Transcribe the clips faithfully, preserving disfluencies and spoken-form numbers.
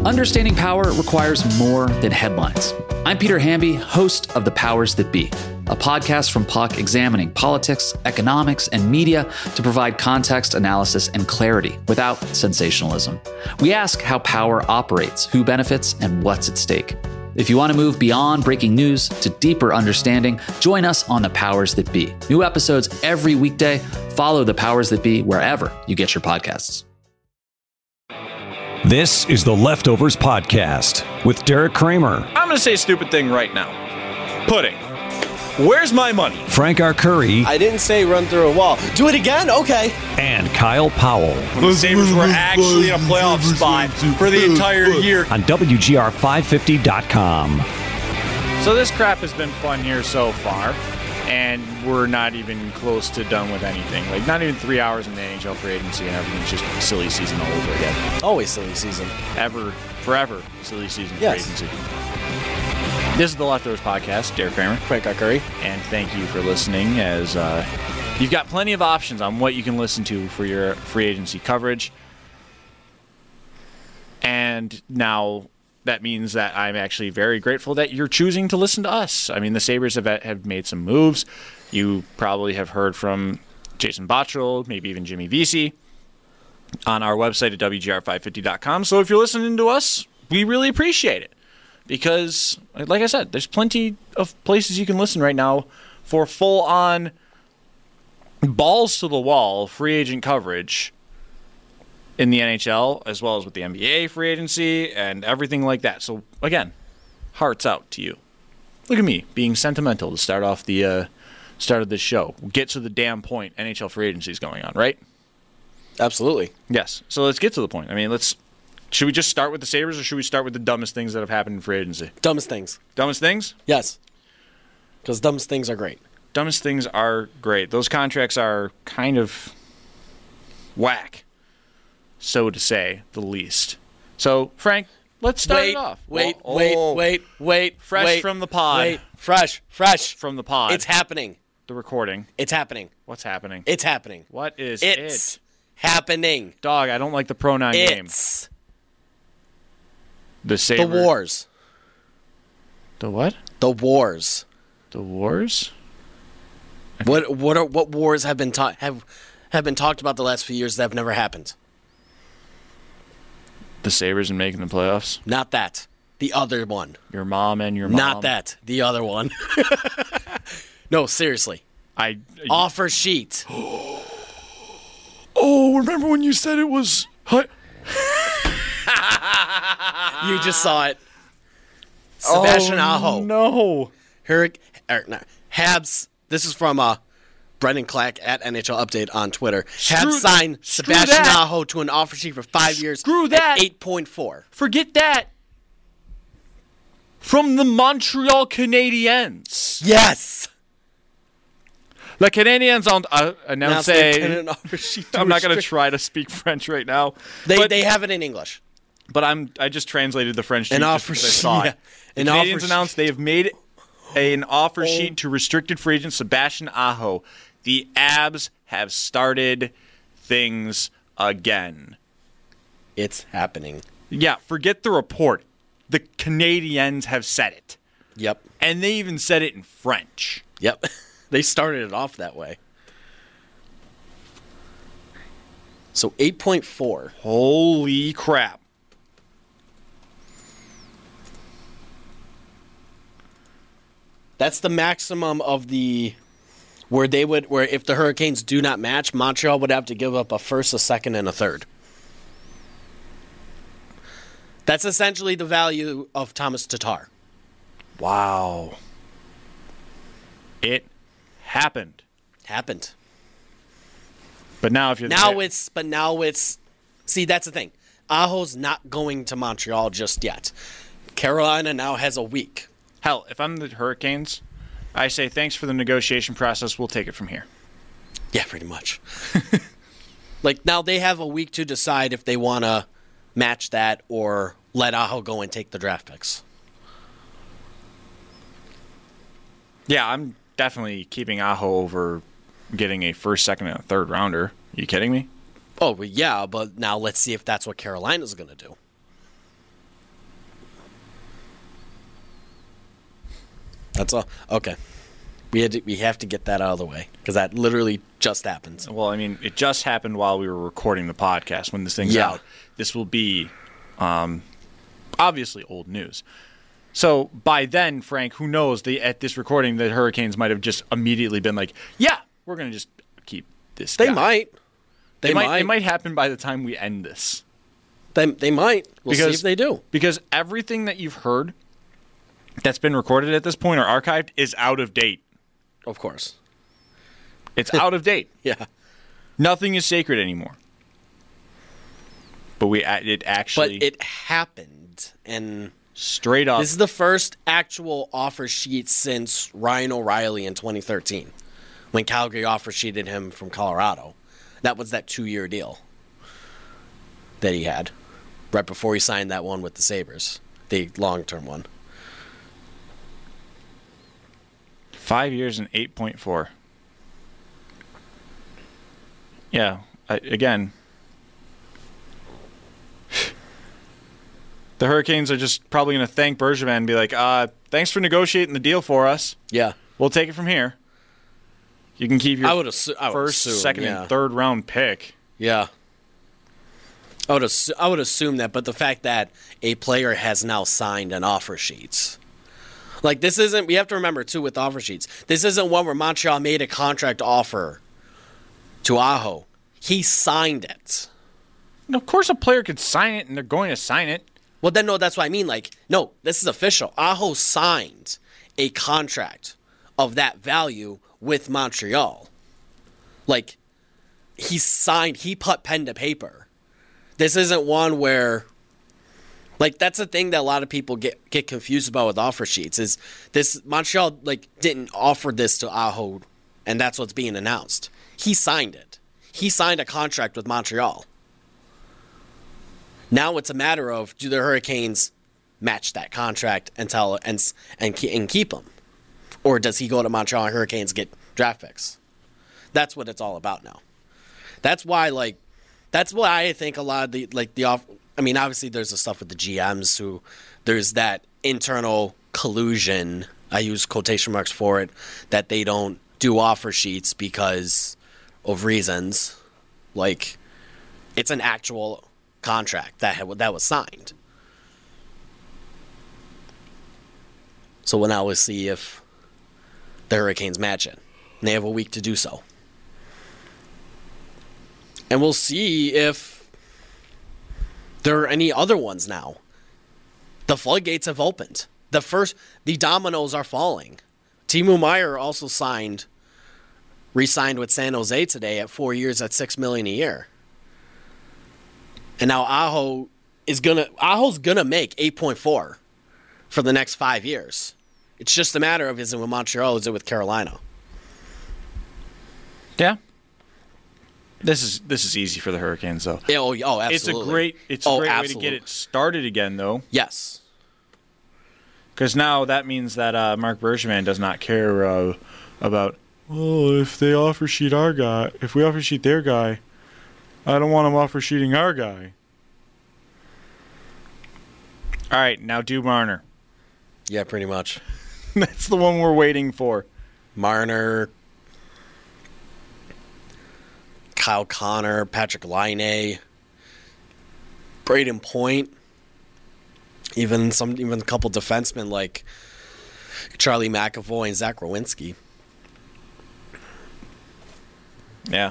Understanding power requires more than headlines. I'm Peter Hamby, host of The Powers That Be, a podcast from Puck examining politics, economics, and media to provide context, analysis, and clarity without sensationalism. We ask how power operates, who benefits, and what's at stake. If you want to move beyond breaking news to deeper understanding, join us on The Powers That Be. New episodes every weekday. Follow The Powers That Be wherever you get your podcasts. This is the Leftovers Podcast with Derek Kramer. I'm going to say a stupid thing right now. Pudding. Where's my money? Frank Arcuri. I didn't say run through a wall. Do it again? Okay. And Kyle Powell. When the Sabres were actually in a playoff spot for the entire year. On W G R five fifty dot com. So this crap has been fun here so far. And we're not even close to done with anything. Like, not even three hours in the N H L free agency, and everything's just silly season all over again. Always silly season. Ever, forever silly season yes. free agency. This is the Leftovers Podcast. Derek Kramer. Frank Arcuri. And thank you for listening, as uh, you've got plenty of options on what you can listen to for your free agency coverage. And now that means that I'm actually very grateful that you're choosing to listen to us. I mean, the Sabres have, have made some moves. You probably have heard from Jason Botterill, maybe even Jimmy Vesey, on our website at W G R five fifty dot com. So if you're listening to us, we really appreciate it. Because, like I said, there's plenty of places you can listen right now for full-on balls-to-the-wall free agent coverage in the N H L, as well as with the N B A free agency and everything like that. So, again, hearts out to you. Look at me being sentimental to start off the uh, start of this show. We'll get to the damn point. N H L free agency is going on, right? Absolutely. Yes. So let's get to the point. I mean, let's. Should we just start with the Sabres, or should we start with the dumbest things that have happened in free agency? Dumbest things. Dumbest things? Yes. Because dumbest things are great. Dumbest things are great. Those contracts are kind of whack, so to say the least. So, Frank, let's start wait, it off. Wait, oh, wait, oh. wait, wait. Fresh wait, from the pod. Wait, fresh, fresh. From the pod. It's happening. The recording. It's happening. What's happening? It's happening. What is it's it? happening. Dog, I don't like the pronoun it's game. It's the Sabre. The wars. The what? The wars. The wars? What what are what wars have been ta- have have been talked about the last few years that have never happened? The Sabres and making the playoffs? Not that. The other one. Your mom and your mom? Not that. The other one. No, seriously. I you, Offer sheet. Oh, remember when you said it was... You just saw it. Sebastian oh, Aho. no. Hurric- er, no. Habs. This is from uh, Brendan Clack at N H L Update on Twitter. Screw, Habs signed screw Sebastian that. Aho to an offer sheet for five years. Screw that. At eight point four. Forget that. From the Montreal Canadiens. Yes. Le Canadiens ont uh, annoncé. An offer sheet to I'm not going to restrict- try to speak French right now. They but, they have it in English. But I'm I just translated the French sheet An just offer because I sheet, saw yeah. it. The An Canadiens offer announced sheet. they have made a, an offer sheet to restricted free agent Sebastian Aho. The Abs have started things again. It's happening. Yeah, forget the report. The Canadiens have said it. Yep. And they even said it in French. Yep. They started it off that way. So eight point four. Holy crap. That's the maximum of the where they would where if the Hurricanes do not match, Montreal would have to give up a first, a second, and a third. That's essentially the value of Thomas Tatar. Wow. It happened. Happened. But now if you're Now the, it's but now it's see that's the thing. Aho's not going to Montreal just yet. Carolina now has a week. hell, if I'm the Hurricanes, I say thanks for the negotiation process. We'll take it from here. Yeah, pretty much. Like now they have a week to decide if they want to match that or let Aho go and take the draft picks. Yeah, I'm definitely keeping Aho over getting a first, second, and a third rounder. Are you kidding me? Oh, well, yeah, but now let's see if that's what Carolina's going to do. That's all. Okay. We had to, we have to get that out of the way because that literally just happened. Well, I mean, it just happened while we were recording the podcast. When this thing's Yeah. out, this will be um, obviously old news. So by then, Frank, who knows? The, at this recording, the Hurricanes might have just immediately been like, "Yeah, we're going to just keep this." They guy. might. They, It might, might. It might happen by the time we end this. They, they might. We'll see Because- if they do. Because everything that you've heard that's been recorded at this point or archived is out of date. Of course. It's out of date. Yeah. Nothing is sacred anymore. But we it actually But it happened. And straight up. this is the first actual offer sheet since Ryan O'Reilly in twenty thirteen when Calgary offer sheeted him from Colorado. That was that two-year deal that he had right before he signed that one with the Sabres, the long-term one. Five years and eight point four. Yeah, I, again, the Hurricanes are just probably going to thank Bergevin and be like, uh, thanks for negotiating the deal for us. Yeah. We'll take it from here. You can keep your I would assu- I would first, assume, second, yeah. and third round pick. Yeah. I would, assu- I would assume that, but the fact that a player has now signed an offer sheet. Like, this isn't, we have to remember, too, with offer sheets, this isn't one where Montreal made a contract offer to Aho. He signed it. And of course, a player could sign it, and they're going to sign it. Well, then, no, that's what I mean. Like, no, this is official. Aho signed a contract of that value with Montreal. Like, he signed, he put pen to paper. This isn't one where, like, that's the thing that a lot of people get, get confused about with offer sheets is this, Montreal, like, didn't offer this to Aho, and that's what's being announced. He signed it. He signed a contract with Montreal. Now it's a matter of, do the Hurricanes match that contract and tell and and, ke- and keep him? Or does he go to Montreal and Hurricanes get draft picks? That's what it's all about now. That's why, like, that's why I think a lot of the, like, the off. I mean, obviously, there's the stuff with the G Ms who there's that internal collusion. I use quotation marks for it, that they don't do offer sheets because of reasons. Like, it's an actual contract that had, that was signed. So we'll now see if the Hurricanes match it. And they have a week to do so. And we'll see if there are any other ones now. The floodgates have opened. The first, the dominoes are falling. Timo Meier also signed, re-signed with San Jose today at four years at six million dollars a year. And now Aho is gonna Aho's gonna make eight point four for the next five years. It's just a matter of, is it with Montreal or is it with Carolina? Yeah. This is this is easy for the Hurricanes, though. Yeah, oh, oh, absolutely. It's a great it's a oh, great absolutely. way to get it started again, though. Yes. Because now that means that uh, Mark Bergevin does not care uh, about, well, if they offer sheet our guy, if we offer sheet their guy, I don't want them offer sheeting our guy. All right, now do Marner. Yeah, pretty much. That's the one we're waiting for. Marner, Kyle Connor, Patrick Laine, Braden Point, even some, even a couple defensemen like Charlie McAvoy and Zach Rowinski. Yeah.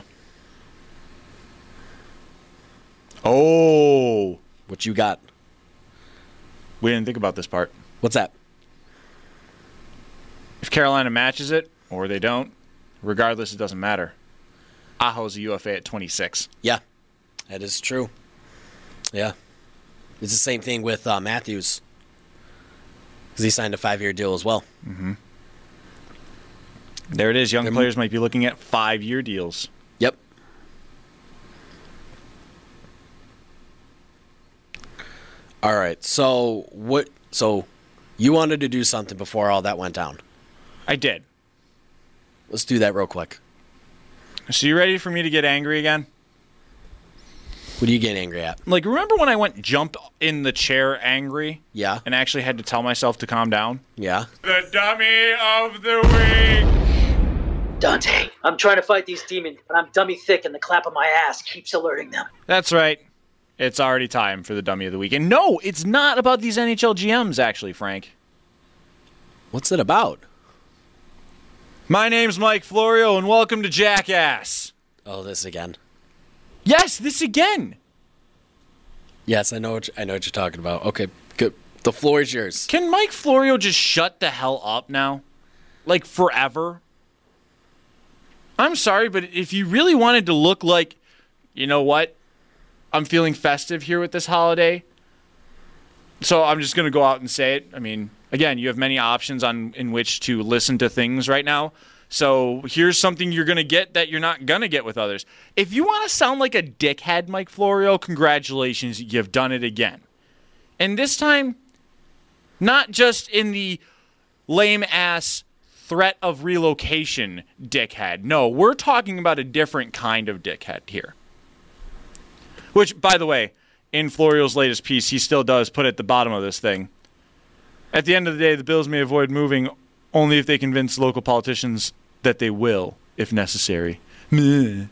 Oh, What you got? we didn't think about this part. What's that? If Carolina matches it or they don't, regardless, it doesn't matter. Aho's a U F A at twenty-six. Yeah, that is true. Yeah. It's the same thing with uh, Matthews. Because he signed a five-year deal as well. Mm-hmm. There it is. Young They're- players might be looking at five-year deals. Yep. All right. So what? So you wanted to do something before all that went down. I did. Let's do that real quick. So you ready for me to get angry again? What are you getting angry at? Like, remember when I went jump in the chair angry? Yeah. And actually had to tell myself to calm down? Yeah. The dummy of the week! Dante, I'm trying to fight these demons, but I'm dummy thick and the clap of my ass keeps alerting them. That's right. It's already time for the dummy of the week. And no, it's not about these N H L G Ms, actually, Frank. What's it about? My name's Mike Florio, and welcome to Jackass. Oh, this again. Yes, this again. Yes, I know what you, I know what you're talking about. Okay, good. The floor is yours. Can Mike Florio just shut the hell up now? Like, forever? I'm sorry, but if you really wanted to look like, you know what? I'm feeling festive here with this holiday. So I'm just going to go out and say it. I mean, again, you have many options on in which to listen to things right now. So here's something you're going to get that you're not going to get with others. If you want to sound like a dickhead, Mike Florio, congratulations, you've done it again. And this time, not just in the lame-ass threat of relocation dickhead. No, we're talking about a different kind of dickhead here. Which, by the way, in Florio's latest piece, he still does put at the bottom of this thing. At the end of the day, the Bills may avoid moving only if they convince local politicians that they will, if necessary. Meh.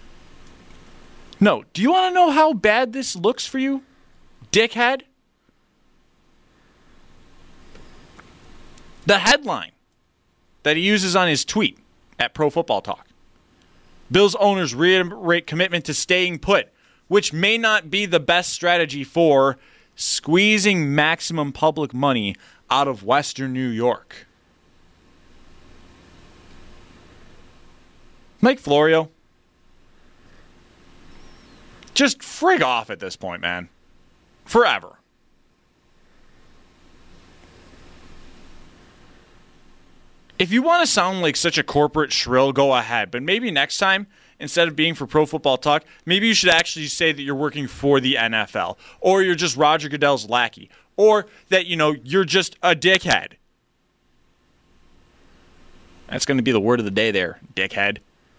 No, do you want to know how bad this looks for you, dickhead? The headline that he uses on his tweet at Pro Football Talk. Bills owners reiterate commitment to staying put, which may not be the best strategy for squeezing maximum public money out of Western New York. Mike Florio, just frig off at this point, man. Forever. If you want to sound like such a corporate shrill, go ahead. But maybe next time, instead of being for Pro Football Talk, maybe you should actually say that you're working for the N F L. Or you're just Roger Goodell's lackey. Or that, you know, you're just a dickhead. That's going to be the word of the day there, dickhead.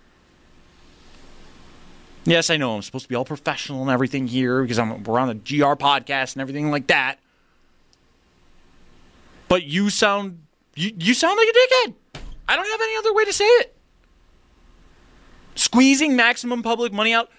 Yes, I know I'm supposed to be all professional and everything here because I'm, we're on the G R podcast and everything like that. But you sound... You, you sound like a dickhead. I don't have any other way to say it. Squeezing maximum public money out.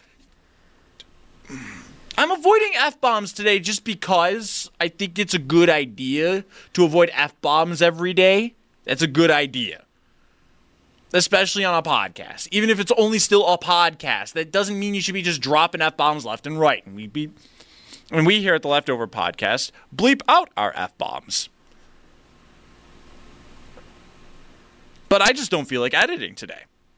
I'm avoiding F-bombs today just because I think it's a good idea to avoid F-bombs every day. That's a good idea. Especially on a podcast. Even if it's only still a podcast, that doesn't mean you should be just dropping F-bombs left and right. And we be, and we here at the Leftover Podcast bleep out our F-bombs. But I just don't feel like editing today.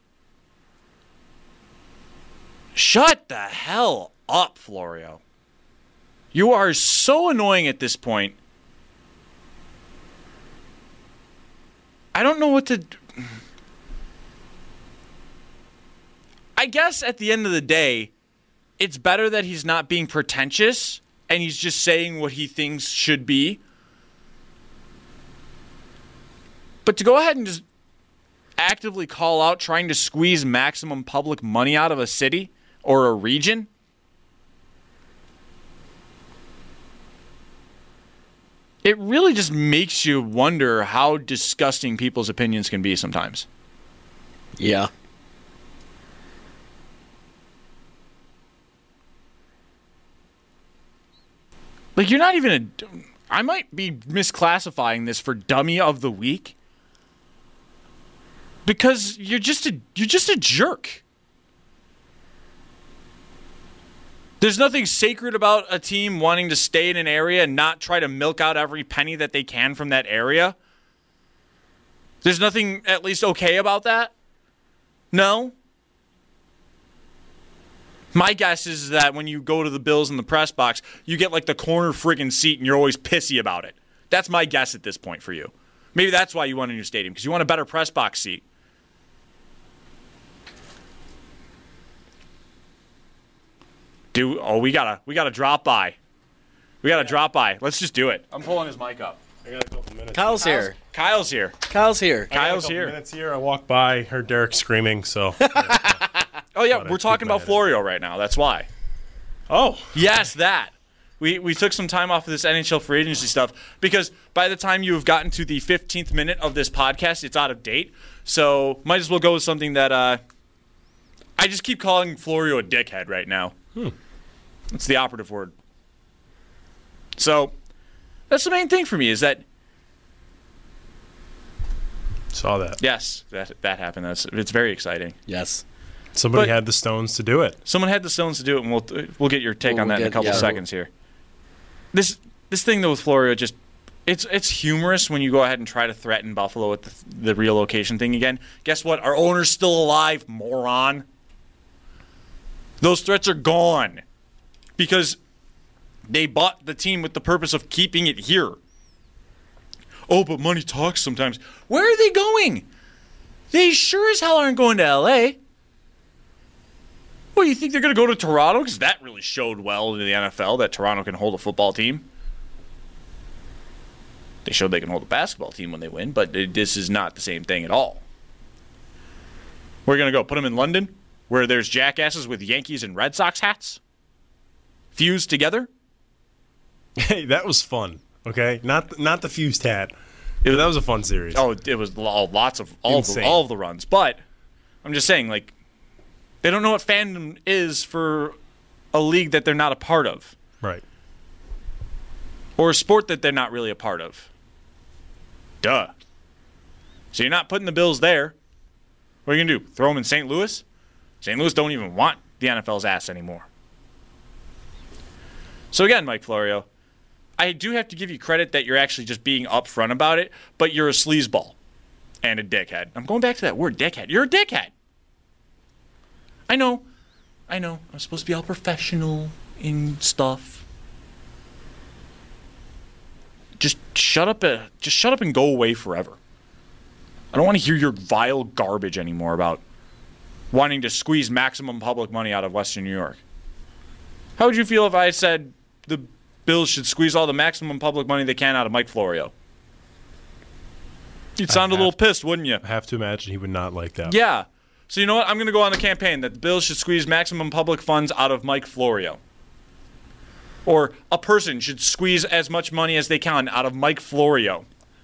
Shut the hell up, Florio. You are so annoying at this point. I don't know what to... I guess at the end of the day, it's better that he's not being pretentious and he's just saying what he thinks should be. But to go ahead and just actively call out trying to squeeze maximum public money out of a city or a region, it really just makes you wonder how disgusting people's opinions can be sometimes. Yeah. Like, you're not even a... I might be misclassifying this for dummy of the week. Because you're just a you're just a jerk. There's nothing sacred about a team wanting to stay in an area and not try to milk out every penny that they can from that area. There's nothing at least okay about that? No? My guess is that when you go to the Bills in the press box, you get like the corner friggin' seat and you're always pissy about it. That's my guess at this point for you. Maybe that's why you want a new stadium, because you want a better press box seat. Do oh we gotta we gotta drop by. We gotta drop by. Let's just do it. I'm pulling his mic up. I got a couple minutes. Kyle's here. Kyle's here. Kyle's here. I got a Kyle's couple here. Minutes here. I walked by, heard Derek screaming. So. Oh yeah, Thought we're I'd talking keep my about head Florio right now. That's why. Oh, Yes, that. We we took some time off of this N H L free agency stuff because by the time you've gotten to the fifteenth minute of this podcast, it's out of date. So might as well go with something that uh, I just keep calling Florio a dickhead right now. Hmm. That's the operative word. So that's the main thing for me is that, saw that. yes, that that happened. That's, it's very exciting. Yes. Somebody But- had the stones to do it. Someone had the stones to do it, and we'll we'll get your take We'll on that in a get- couple yeah, seconds here. This this thing though with Florio, just it's it's humorous when you go ahead and try to threaten Buffalo with the, the relocation thing again. Guess what? Our owner's still alive, moron. Those threats are gone because they bought the team with the purpose of keeping it here. Oh, but money talks sometimes. Where are they going? They sure as hell aren't going to L A. What, do you think they're going to go to Toronto? Because that really showed well in the N F L that Toronto can hold a football team. They showed they can hold a basketball team when they win, but this is not the same thing at all. We're going to go put them in London, where there's jackasses with Yankees and Red Sox hats fused together. Hey, that was fun. Okay, not not the fused hat. It, that was a fun series. Oh, it was lo- lots of all of the, Insane. all of the runs. But I'm just saying, like, they don't know what fandom is for a league that they're not a part of, Right. or a sport that they're not really a part of. Duh. So you're not putting the Bills there. What are you gonna do? Throw them in Saint Louis? Saint Louis don't even want the N F L's ass anymore. So again, Mike Florio, I do have to give you credit that you're actually just being upfront about it, but you're a sleazeball and a dickhead. I'm going back to that word, dickhead. You're a dickhead. I know. I know. I'm supposed to be all professional in stuff. Just shut up. Uh, just shut up and go away forever. I don't want to hear your vile garbage anymore about wanting to squeeze maximum public money out of Western New York. How would you feel if I said the Bills should squeeze all the maximum public money they can out of Mike Florio? You'd sound a have- little pissed, wouldn't you? I have to imagine he would not like that. Yeah. So you know what? I'm going to go on the campaign that the Bills should squeeze maximum public funds out of Mike Florio. Or a person should squeeze as much money as they can out of Mike Florio.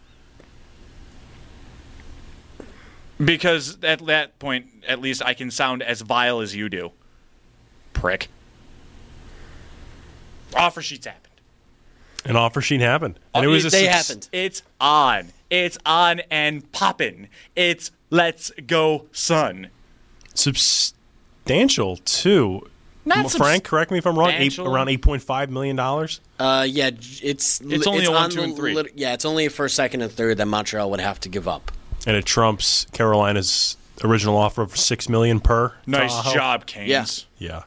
Because at that point, at least I can sound as vile as you do. Prick. Offer sheets happened. An offer sheet happened, and it Oh, was it- a they suc- happened. It's on. It's on and poppin'. It's let's go, son. substantial too. Not Frank, correct me if I'm wrong. Eight, substantial. around eight point five million dollars. Uh, yeah, j- it's It's only a one, on two, the and three. lit- yeah, it's only for second and third that Montreal would have to give up. And it trumps Carolina's original offer of six million per. Nice Tahoe. job, Canes. Yeah.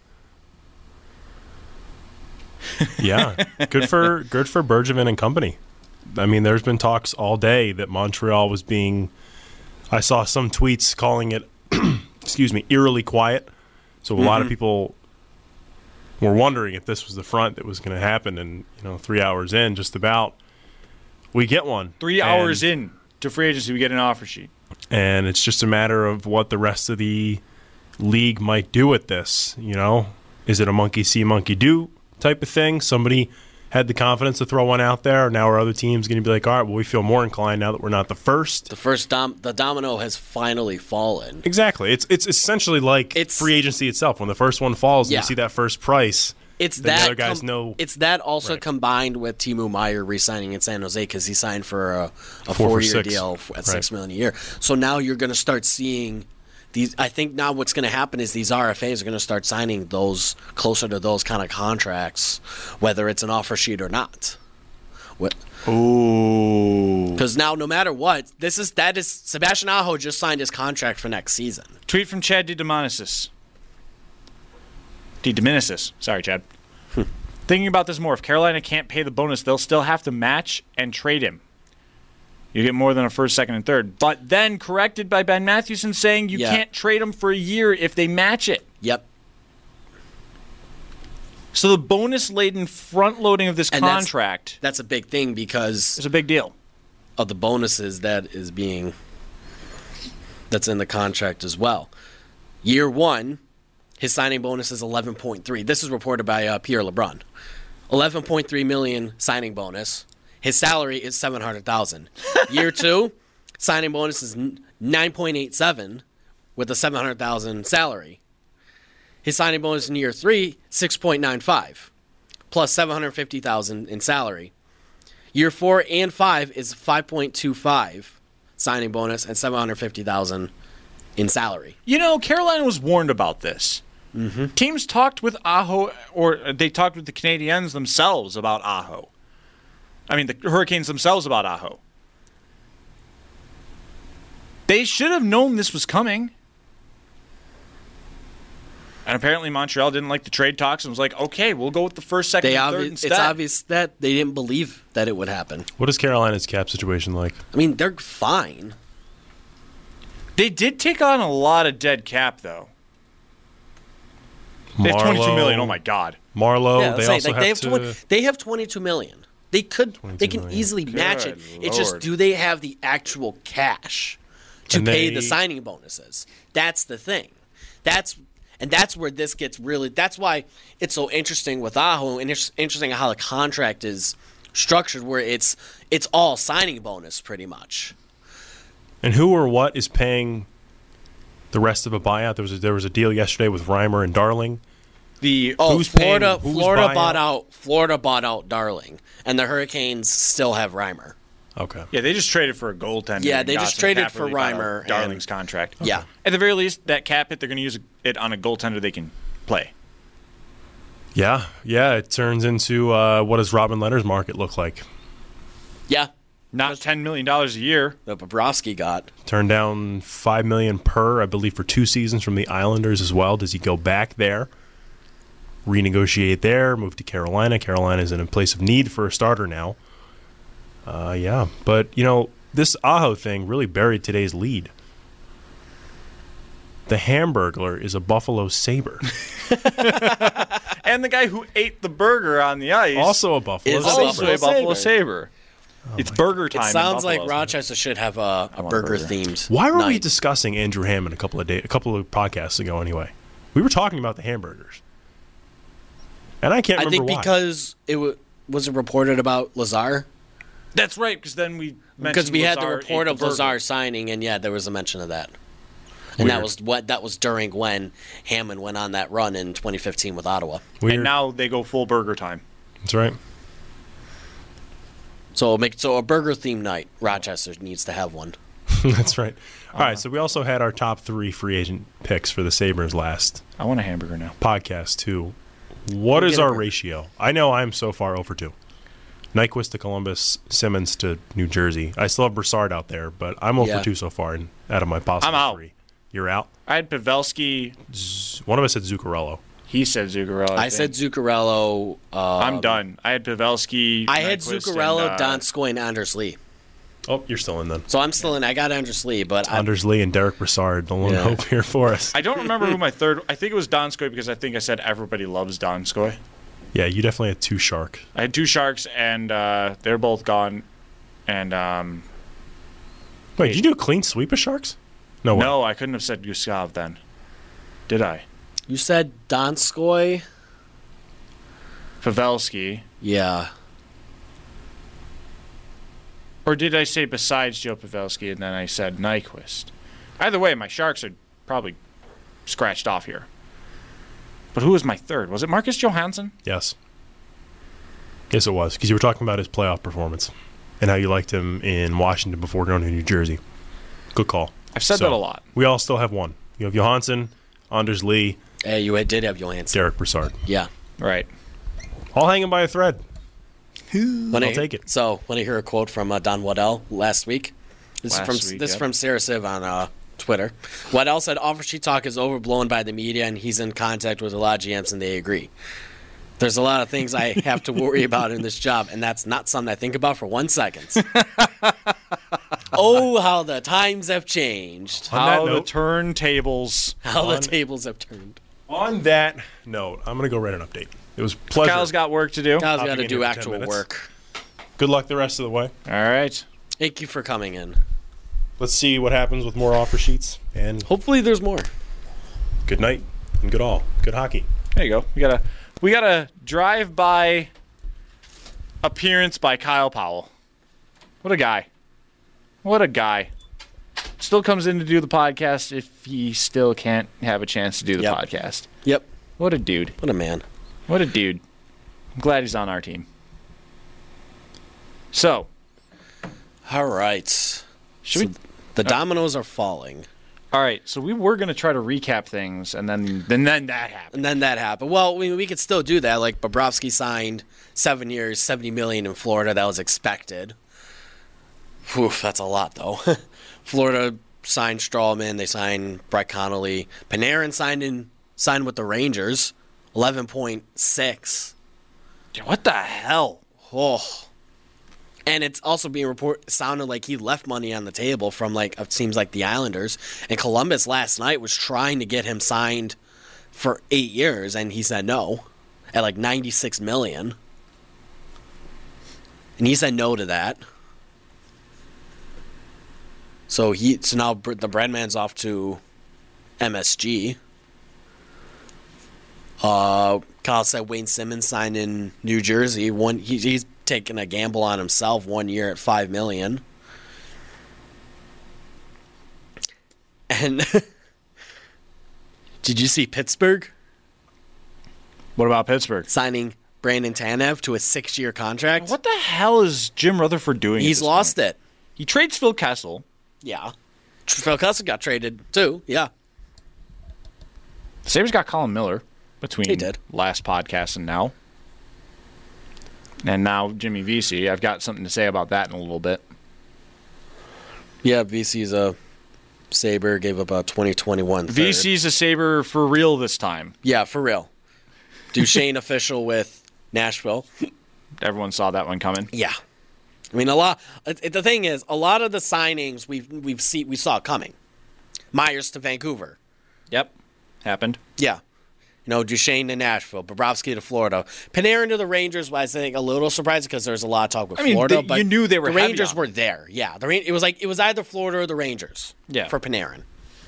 Yeah, yeah. Good for good for Bergevin and company. I mean, there's been talks all day that Montreal was being. I saw some tweets calling it, excuse me, eerily quiet. So a lot of people were wondering if this was the front that was going to happen. And you know, three hours in, just about, we get one. Three And- hours in to free agency, we get an offer sheet. and it's just a matter of what the rest of the league might do with this. You know, is it a monkey see, monkey do type of thing? Somebody had the confidence to throw one out there. Now our other team's going to be like, all right, well, we feel more inclined now that we're not the first. The first dom- the domino has finally fallen. Exactly. It's it's essentially like It's- free agency itself. When the first one falls, and Yeah. you see that first price. It's then that the other guys com- know. It's that also Right. combined with Timo Meyer re-signing in San Jose because he signed for a, a Four for four-year six. deal f- at Right. six million a year. So now you're going to start seeing these. I think now what's going to happen is these R F As are going to start signing those closer to those kind of contracts, whether it's an offer sheet or not. Ooh. Because now, no matter what, this is that is Sebastian Aho just signed his contract for next season. Tweet from Chad DiDomenicis. DiDomenicis. Sorry, Chad. Thinking about this more, if Carolina can't pay the bonus, they'll still have to match and trade him. You get more than a first, second, and third. But then corrected by Ben Mathewson saying you Yeah. can't trade him for a year if they match it. Yep. So the bonus-laden front-loading of this And that's- contract That's a big thing because is a big deal. of the bonuses that is being that's in the contract as well. Year one, His signing bonus is eleven point three. This is reported by uh, Pierre LeBrun. eleven point three million signing bonus. His salary is seven hundred thousand. Year two, signing bonus is nine point eight seven with a seven hundred thousand salary. His signing bonus in year three, six point nine five, plus seven hundred fifty thousand in salary. Year four and five is five point two five signing bonus and seven hundred fifty thousand in salary. You know, Carolina was warned about this. Mm-hmm. Teams talked with Aho, or they talked with the Canadiens themselves about Aho. I mean, the Hurricanes themselves about Aho. They should have known this was coming. And apparently Montreal didn't like the trade talks and was like, okay, we'll go with the first, second, They and third obvi- instead. it's obvious that they didn't believe that it would happen. What is Carolina's cap situation like? I mean, they're fine. They did take on a lot of dead cap, though. They have twenty-two million. Oh, my God. Marlowe, Yeah, they say, also like, have, they have to... twenty, they have twenty-two million. They could they can million. easily match it. Good It's just, Lord. do they have the actual cash to And pay they- the signing bonuses? That's the thing. That's and that's where this gets really. That's why it's so interesting with Aho, and it's interesting how the contract is structured, where it's it's all signing bonus pretty much. And who or what is paying the rest of a buyout? There was a, there was a deal yesterday with Reimer and Darling. The Oh, Who's paying- Florida, who's Florida buyout? bought out Florida bought out Darling, and the Hurricanes still have Reimer. Okay. Yeah, they just traded for a goaltender. Yeah, and they got just some traded cap for relief out of Reimer and- Darling's contract. Yeah. At the very least, that cap hit, they're going to use it on a goaltender they can play. Yeah, yeah, it turns into uh, what does Robin Leonard's market look like? Yeah, Not ten million dollars a year. that Bobrovsky got. Turned down five million dollars per, I believe, for two seasons from the Islanders as well. Does he go back there, renegotiate there, move to Carolina? Carolina's in a place of need for a starter now. Uh, yeah, but, you know, this Aho thing really buried today's lead. The Hamburglar is a Buffalo Sabre. And the guy who ate the burger on the ice Also a Buffalo Is a Sabre. also Buffalo a Buffalo Sabre. Sabre. it's burger time. It in sounds like Buffalo. Rochester should have a, a want a burger burger. themed. Why were we night. discussing Andrew Hammond a couple of days, a couple of podcasts ago? Anyway, we were talking about the hamburgers, and I can't I remember think why. because it w- was it reported about Lazar, That's right, because then we because we had the Lazar report ate of the burger. Lazar signing, and yeah, there was a mention of that. And that Weird. was what that was during when Hammond went on that run in twenty fifteen with Ottawa. Weird. And now they go full burger time. That's right. So make so a burger themed night. Rochester needs to have one. That's right. All right, so we also had our top three free agent picks for the Sabres last I want a hamburger now. podcast, too. What We'll is get a our burger. ratio? I know I'm so far over two. Nyquist to Columbus, Simmons to New Jersey. I still have Broussard out there, but I'm over Yeah. two so far and out of my possible I'm out. three. You're out? I had Pavelski. One of us said Zuccarello. He said Zuccarello. I, I said think. Zuccarello. Um, I'm done. I had Pavelski. I had Nyquist, Zuccarello, and, uh, Donskoy, and Anders Lee. Oh, you're still in then. So I'm still in. I got Anders Lee, but I, Anders Lee and Derek Broussard, the lone Yeah. hope here for us. I don't remember who my third. I think it was Donskoy because I think I said everybody loves Donskoy. Yeah, you definitely had two Shark. I had two Sharks, and uh, they're both gone. And um, Wait, did you do a clean sweep of Sharks? No way. no, I couldn't have said Gustav then. Did I? you said Donskoy. Pavelski. Yeah. Or did I say besides Joe Pavelski and then I said Nyquist? Either way, my Sharks are probably scratched off here. But who was my third? Was it Marcus Johansson? Yes. Yes, it was, because you were talking about his playoff performance and how you liked him in Washington before going to New Jersey. Good call. I've said So, that a lot. We all still have one. You have Johansson, Anders Lee, Hey, you did have Johansson. Derek Broussard. Yeah. Right. All hanging by a thread. When I'll I, take it. So when I hear a quote from uh, Don Waddell last week, this Last is from week, this is yep. from Sarah Siv on uh, Twitter. Waddell said offer sheet talk is overblown by the media, and he's in contact with a lot of G Ms, and they agree. There's a lot of things I have to worry about in this job, and that's not something I think about for one second. Oh, how the times have changed. On that How the note- turntables. How on- the tables have turned. On that note, I'm going to go write an update. It was a pleasure. Kyle's got work to do. Kyle's Hopping got to in do here for ten actual minutes. work. Good luck the rest of the way. All right. Thank you for coming in. Let's see what happens with more offer sheets. And Hopefully there's more. good night. and good all. Good hockey. There you go. We got a we got a drive-by appearance by Kyle Powell. What a guy. What a guy. Still comes in to do the podcast if he still can't have a chance to do the Yep. podcast. Yep. What a dude. What a man. What a dude. I'm glad he's on our team. So, All right. should we So the dominoes are falling. All right, so we were going to try to recap things, and then then, then that happened. And then that happened. Well, we, we could still do that. Like Bobrovsky signed seven years, seventy million in Florida. That was expected. Whew, that's a lot, though. Florida signed Strawman. They signed Brett Connolly. Panarin signed in signed with the Rangers, eleven point six. Dude, what the hell? Oh. And it's also being reported, sounded like he left money on the table from, like, it seems like the Islanders. And Columbus last night was trying to get him signed for eight years, and he said no at like ninety-six million dollars. And he said no to that. So he, so now Br- the Breadman's off to M S G. Uh, Kyle said Wayne Simmons signed in New Jersey. One, he, he's taking a gamble on himself. One year at five million. And did you see Pittsburgh What about Pittsburgh? signing Brandon Tanev to a six-year contract? What the hell is Jim Rutherford doing? at He's this lost point? it. He trades Phil Kessel. Yeah, Phil Kessel got traded too. Yeah, The Sabres got Colin Miller between They did. last podcast and now. And now Jimmy Vesey. I've got something to say about that in a little bit. yeah. V C's a Sabre, gave up a twenty twenty-one. V C's a Sabre for real this time. Yeah, for real. Duchesne official with Nashville. Everyone saw that one coming. Yeah, I mean a lot. It, it- the thing is, a lot of the signings we've we've see we saw coming. Myers to Vancouver. Yep. Happened. Yeah. You know, Duchesne to Nashville, Bobrovsky to Florida, Panarin to the Rangers. Was I think a little surprised because there's a lot of talk with I mean, Florida. they- but you knew they were the heavy Rangers on were there. Yeah, the Ran- it was like it was either Florida or the Rangers. Yeah. for Panarin.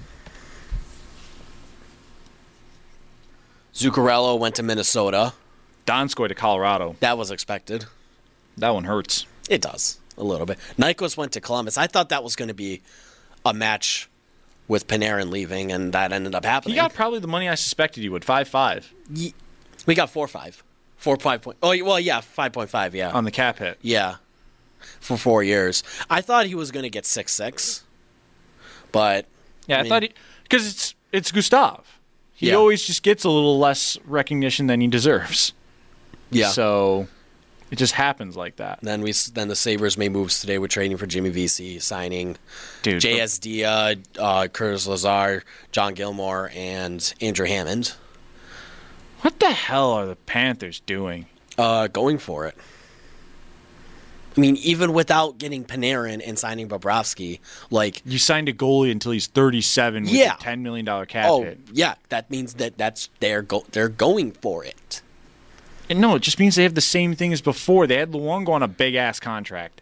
Zuccarello went to Minnesota. Donskoy to Colorado. That was expected. That one hurts. It does a little bit. Nyquist went to Columbus. I thought that was going to be a match with Panarin leaving, and that ended up He happening. got probably the money I suspected he would. five five we got four five, four five point. Oh well, yeah, five point five. Yeah, on the cap hit. yeah, for four years. I thought he was going to get six six, but Yeah, I, mean- thought he because it's it's Gustav. He Yeah. always just gets a little less recognition than he deserves. yeah. So it just happens like that. Then we then the Sabres made moves today with trading for Jimmy Vesey, signing Dude, J S Dia, uh, Curtis Lazar, John Gilmore, and Andrew Hammond. what the hell are the Panthers doing? Uh, going for it. I mean, even without getting Panarin and signing Bobrovsky, like, You signed a goalie until he's thirty-seven with Yeah. a ten million dollars cap oh hit. yeah, that means that that's they're go- they're going for it. And no, it just means they have the same thing as before. They had Luongo on a big-ass contract.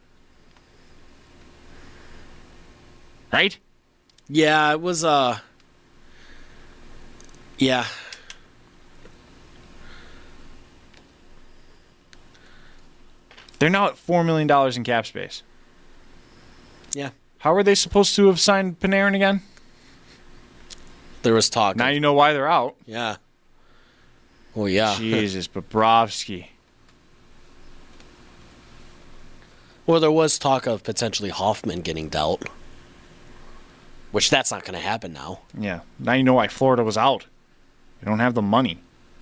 Right? Yeah, it was. Uh, yeah, They're now at four million dollars in cap space. yeah. How are they supposed to have signed Panarin again? There was talk. Now of- you know why they're out. yeah. Oh yeah. Jesus, Bobrovsky. Well, there was talk of potentially Hoffman getting dealt, which that's not going to happen now. Yeah. Now you know why Florida was out. They don't have the money.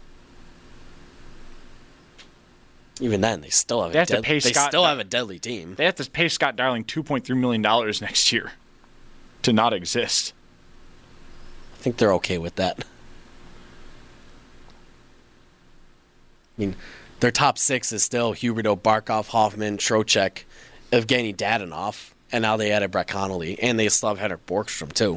Even then, they still have They a have to dead- pay they Scott- still have a deadly team. They have to pay Scott Darling two point three million dollars next year to not exist. I think they're okay with that. I mean, their top six is still Huberdeau, Barkov, Hoffman, Trocheck, Evgeny Dadonov, and now they added Brett Connolly, and they still have Henrik Borgstrom too.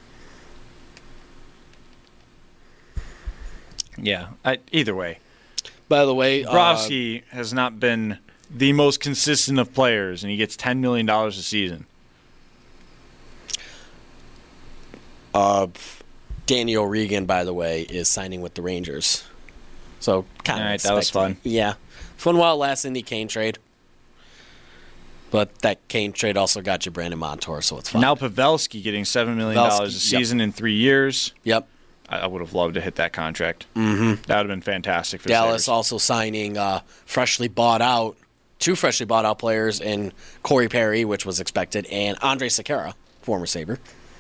Yeah. I, either way, By the way, uh, Bobrovsky has not been the most consistent of players, and he gets ten million dollars a season. uh, Danny O'Regan, by the way, is signing with the Rangers. So kind of All right, that was fun. Yeah, fun while it lasts in the Kane trade. But that Kane trade also got you Brandon Montour, so it's fine. Now Pavelski getting seven million dollars a Pavelski, yep. season in three years. Yep. I, I would have loved to hit that contract. Mm-hmm. That would have been fantastic for Dallas Sabres. also signing uh, freshly bought out, two freshly bought out players in Corey Perry, which was expected, and Andre Sekera, former Sabre.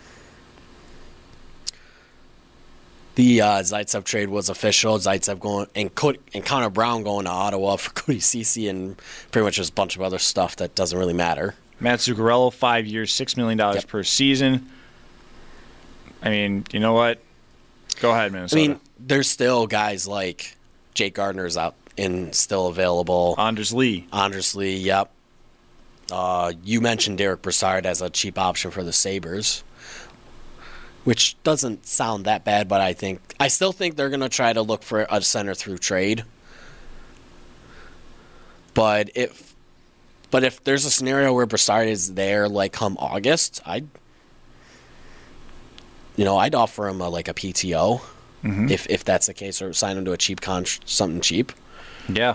The uh, Zaitsev trade was official. Zaitsev going and, Co- and Connor Brown going to Ottawa for Cody Ceci and pretty much just a bunch of other stuff that doesn't really matter. Matt Zuccarello, five years, six million dollars Yep. per season. I mean, you know what? Go ahead, Minnesota. I mean, there's still guys like Jake Gardner's out and still available. Anders Lee. Anders Lee, yep. Uh, you mentioned Derek Brassard as a cheap option for the Sabres, which doesn't sound that bad, but I think I still think they're going to try to look for a center through trade. But if but if there's a scenario where Brassard is there like come August, I'd you know, I'd offer him a, like a P T O mm-hmm. if if that's the case, or sign him to a cheap con something cheap. Yeah.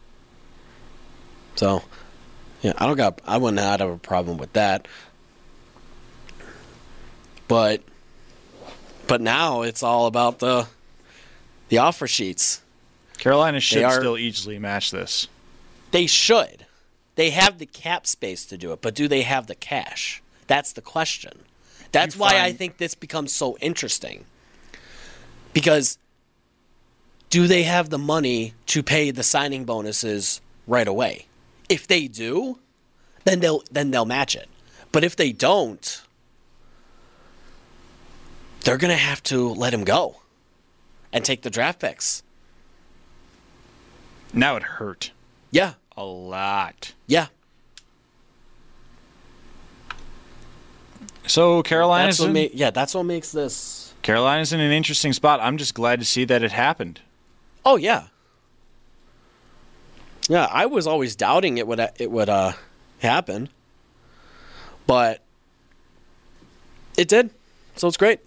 So, yeah, I don't got I wouldn't have a problem with that. But But now it's all about the the offer sheets. Carolina should are, still easily match this. They should. They have the cap space to do it, but do they have the cash? That's the question. That's You why find- I think this becomes so interesting. Because do they have the money to pay the signing bonuses right away? If they do, then they'll then they'll match it. But if they don't, they're going to have to let him go and take the draft picks. Now it hurt Yeah. a lot. Yeah. So Carolina's That's what in, ma- yeah, that's what makes this. Carolina's in an interesting spot. I'm just glad to see that it happened. Oh, yeah. Yeah, I was always doubting it would it would uh, happen. But it did. So it's great.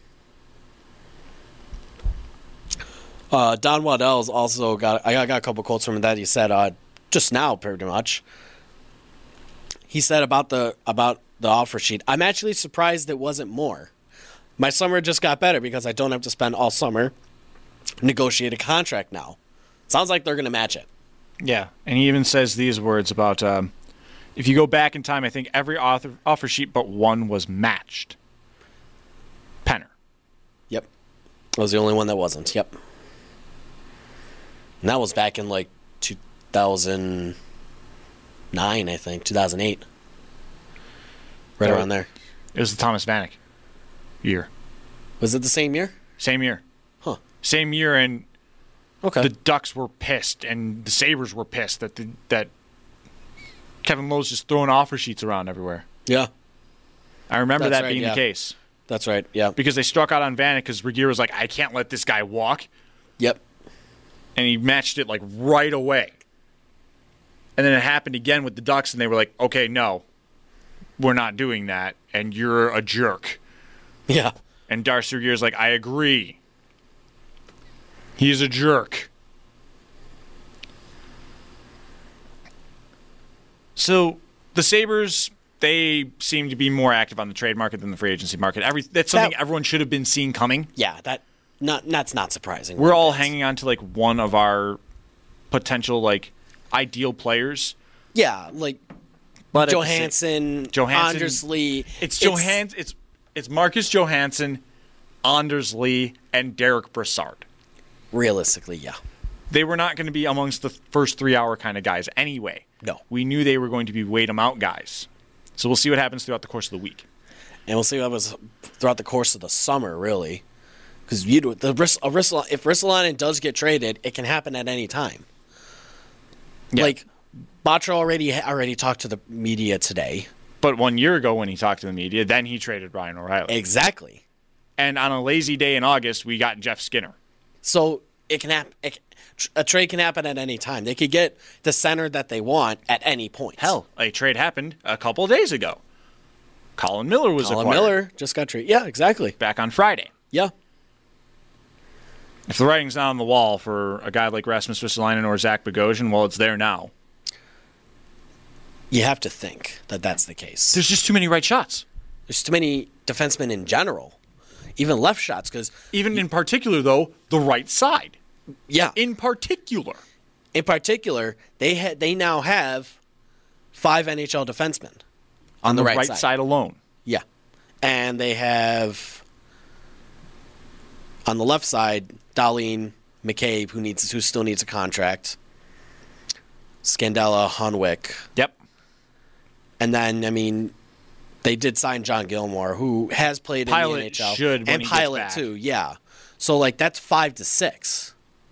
Uh, Don Waddell's also got. I got a couple quotes from him that he said uh, just now, pretty much. He said about the about the offer sheet. I'm actually surprised it wasn't more. My summer just got better because I don't have to spend all summer negotiate a contract now. Sounds like they're going to match it. Yeah, and he even says these words about um, if you go back in time, I think every author, offer sheet but one was matched. Penner. Yep, I was the only one that wasn't. Yep. And that was back in like two thousand nine, I think, two thousand eight. Right Yeah. around there. It was the Thomas Vanek year. Was it the same year? Same year. Huh. Same year, and Okay. the Ducks were pissed, and the Sabres were pissed that the, that Kevin Lowe's just throwing offer sheets around everywhere. yeah, I remember That's that right, being yeah. the case. that's right. Yeah. Because they struck out on Vanek because Regier was like, I can't let this guy walk. Yep. And he matched it like right away. And then it happened again with the Ducks, and they were like, okay, no, we're not doing that, and you're a jerk. Yeah. And Darcy Regier's like, I agree. He's a jerk. So the Sabres, they seem to be more active on the trade market than the free agency market. Every That's something That- everyone should have been seeing coming. Yeah. That not that's not surprising. We're all That's- hanging on to like one of our potential like ideal players. Yeah, like But at the same- Johansson, Johansson- Anders Lee. It's Johans. It's it's Marcus Johansson, Anders Lee, and Derek Brassard. Realistically, yeah. They were not going to be amongst the first three-hour kind of guys anyway. No. We knew they were going to be wait 'em out guys. So we'll see what happens throughout the course of the week. And we'll see what happens throughout the course of the summer, really. Because you do the Riss- a Riss- if Ristolainen does get traded, it can happen at any time. Yeah. Like Batra already already talked to the media today. But one year ago when he talked to the media, then he traded Ryan O'Reilly. Exactly. And on a lazy day in August, we got Jeff Skinner. So it can happen. A trade can happen at any time. They could get the center that they want at any point. Hell, a trade happened a couple of days ago. Colin Miller was Colin acquired Miller just got traded. Yeah, exactly. back on Friday. Yeah. If the writing's not on the wall for a guy like Rasmus Ristolainen or Zach Bogosian, well, it's there now. You have to think that that's the case. There's just too many right shots. There's too many defensemen in general, even left shots. Because even in particular, though, the right side. Yeah, In particular. in particular, they ha- they now have five N H L defensemen on, the, right, side. alone. Yeah, and they have on the left side Dahlin, McCabe, who needs who still needs a contract, Scandella, Hunwick, Yep. and then I mean, they did sign John Gilmore, who has played Pilot in the N H L, should when and he gets Pilot back. too. Yeah, so like that's five to six.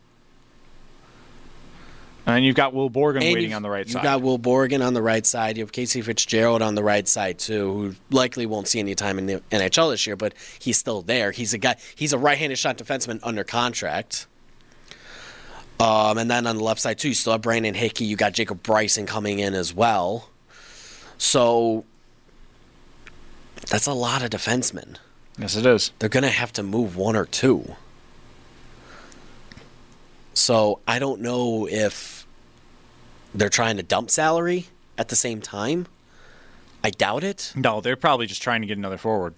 And then you've got Will Borgen And waiting you've- on the right you've side. got Will Borgen on the right side. You have Casey Fitzgerald on the right side too, who likely won't see any time in the N H L this year, but he's still there. He's a guy. He's a right-handed shot defenseman under contract. Um, and then on the left side too, you still have Brandon Hickey. You got Jacob Bryson coming in as well. So that's a lot of defensemen. Yes, it is. They're going to have to move one or two. So I don't know if they're trying to dump salary at the same time. I doubt it. No, they're probably just trying to get another forward.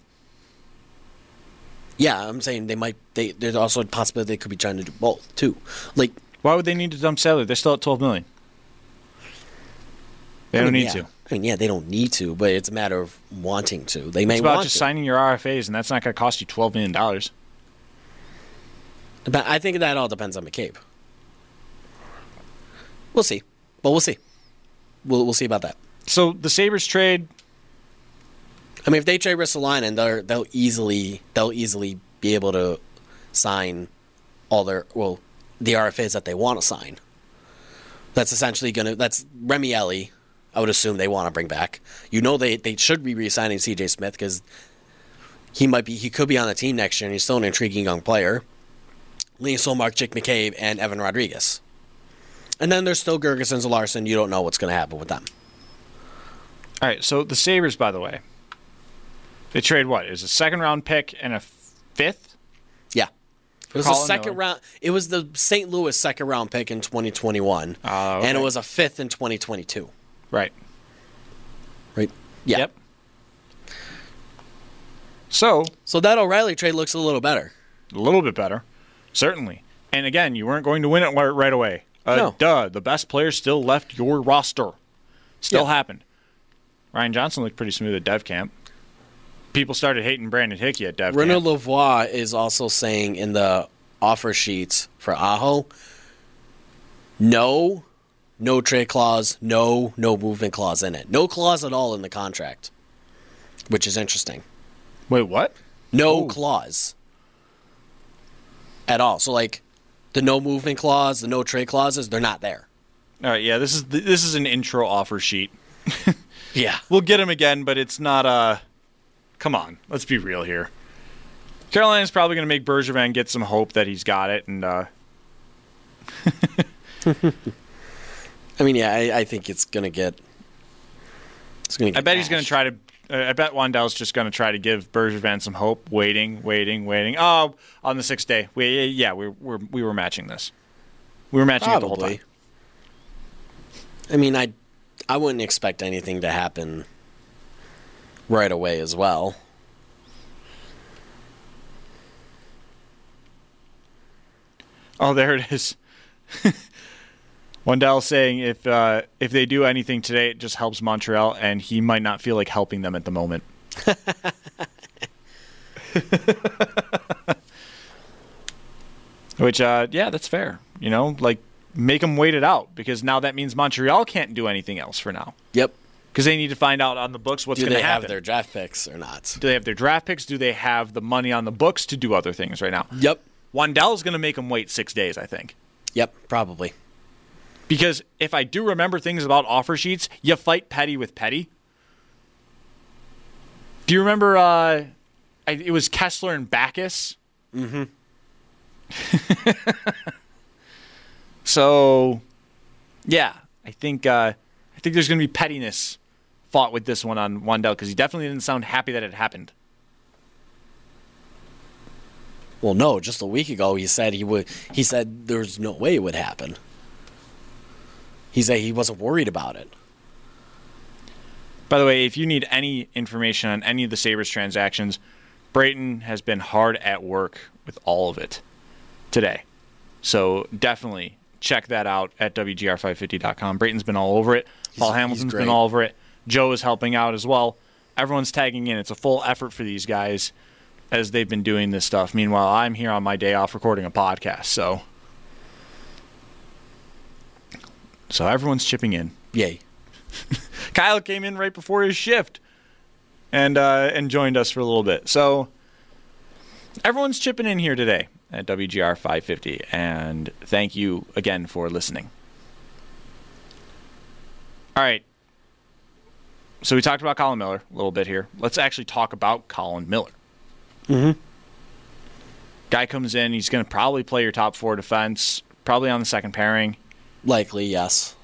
Yeah, I'm saying they might. They, there's also a possibility they could be trying to do both too. Like, Why would they need to dump salary? They're still at twelve million dollars. They I don't mean, need yeah. to. I mean, yeah, they don't need to, but it's a matter of wanting to. They may It's about want just to. signing your R F As, and that's not going to cost you twelve million dollars. But I think that all depends on McCabe. We'll see, but we'll see. We'll we'll see about that. So the Sabres trade, I mean, if they trade Ristolainen, they're they'll easily they'll easily be able to sign all their well the R F As that they want to sign. That's essentially gonna that's Remy Ellie. I would assume they want to bring back. You know they they should be re-signing C J Smith because he might be he could be on the team next year and he's still an intriguing young player. Linus Solmark, Jake McCabe, and Evan Rodriguez. And then there's still Gergesons and Larson. You don't know what's going to happen with them. all right, so the Sabres, by the way, they trade what? It was a second round pick and a fifth? Yeah. It was Colin a second Miller. round. It was the Saint Louis second round pick in twenty twenty-one, Oh, okay. and it was a fifth in twenty twenty-two. Right. Right. Yeah. Yep. So, So that O'Reilly trade looks a little better. a little bit better, certainly. And again, you weren't going to win it wi- right away. Uh, No. Duh, the best player still left your roster. Still Yeah. happened. Ryan Johnson looked pretty smooth at Dev Camp. People started hating Brandon Hickey at Dev Renaud Camp. Lavoie is also saying in the offer sheets for Aho, no, no trade clause, no, no movement clause in it. No clause at all in the contract, which is interesting. Wait, what? No Ooh. clause at all. So, like, the no movement clause, the no trade clauses, they're not there. All right, yeah, this is the, this is an intro offer sheet. Yeah. We'll get him again, but it's not uh come on, let's be real here. Carolina's probably going to make Bergevin get some hope that he's got it, and uh I mean, yeah, I, I think it's going to get. It's going to I bet he's going to try to. Uh, I bet Wandell's just going to try to give Bergevin some hope. Waiting, waiting, waiting. Oh, on the sixth day, we yeah, we we we were matching this. We were matching it the whole Probably. time. I mean, I, I wouldn't expect anything to happen right away as well. Oh, there it is. Wandell saying if uh, if they do anything today, it just helps Montreal, and he might not feel like helping them at the moment. Which, uh, yeah, that's fair. You know, like, make them wait it out, because now that means Montreal can't do anything else for now. Yep. Because they need to find out on the books what's Do going they to happen. have their draft picks or not? Do they have their draft picks? Do they have the money on the books to do other things right now? Yep. Wandell's going to make them wait six days, I think. Yep, probably. Because if I do remember things about offer sheets, you fight petty with petty. Do you remember, uh, I, it was Kessler and Backus? Mm-hmm. So, yeah, I think uh, I think there's going to be pettiness fought with this one on Wandell, because he definitely didn't sound happy that it happened. Well, no, just a week ago he said he would. He said there's no way it would happen. He said he wasn't worried about it. By the way, if you need any information on any of the Sabres transactions, Brayton has been hard at work with all of it today. So definitely check that out at W G R five fifty dot com. Brayton's been all over it. He's, Paul Hamilton's been all over it. Joe is helping out as well. Everyone's tagging in. It's a full effort for these guys as they've been doing this stuff. Meanwhile, I'm here on my day off recording a podcast. So, so everyone's chipping in. Yay. Kyle came in right before his shift and uh, and joined us for a little bit. So everyone's chipping in here today at W G R five fifty, and thank you again for listening. All right. So we talked about Colin Miller a little bit here. Let's actually talk about Colin Miller. Mm-hmm. Guy comes in. He's going to probably play your top four defense, probably on the second pairing. Likely, yes.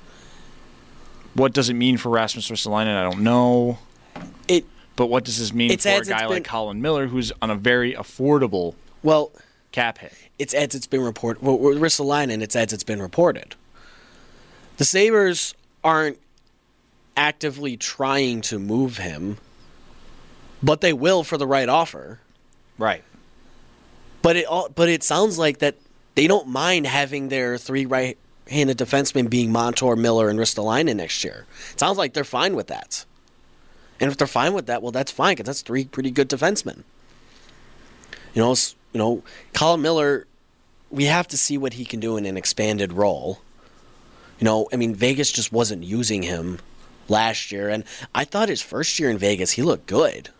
What does it mean for Rasmus Ristolainen? I don't know. It. But what does this mean It's for a as it's guy been- like Colin Miller, who's on a very affordable Well, cap hit? it's as it's been reported. Well, with Ristolainen, it's as it's been reported. The Sabres aren't actively trying to move him, but they will for the right offer. Right. But it all, but it sounds like that they don't mind having their three right-handed defensemen being Montour, Miller, and Ristolainen next year. It sounds like they're fine with that. And if they're fine with that, well, that's fine because that's three pretty good defensemen. You know, s- you know, Colin Miller, we have to see what he can do in an expanded role. You know, I mean, Vegas just wasn't using him last year, and I thought his first year in Vegas, he looked good.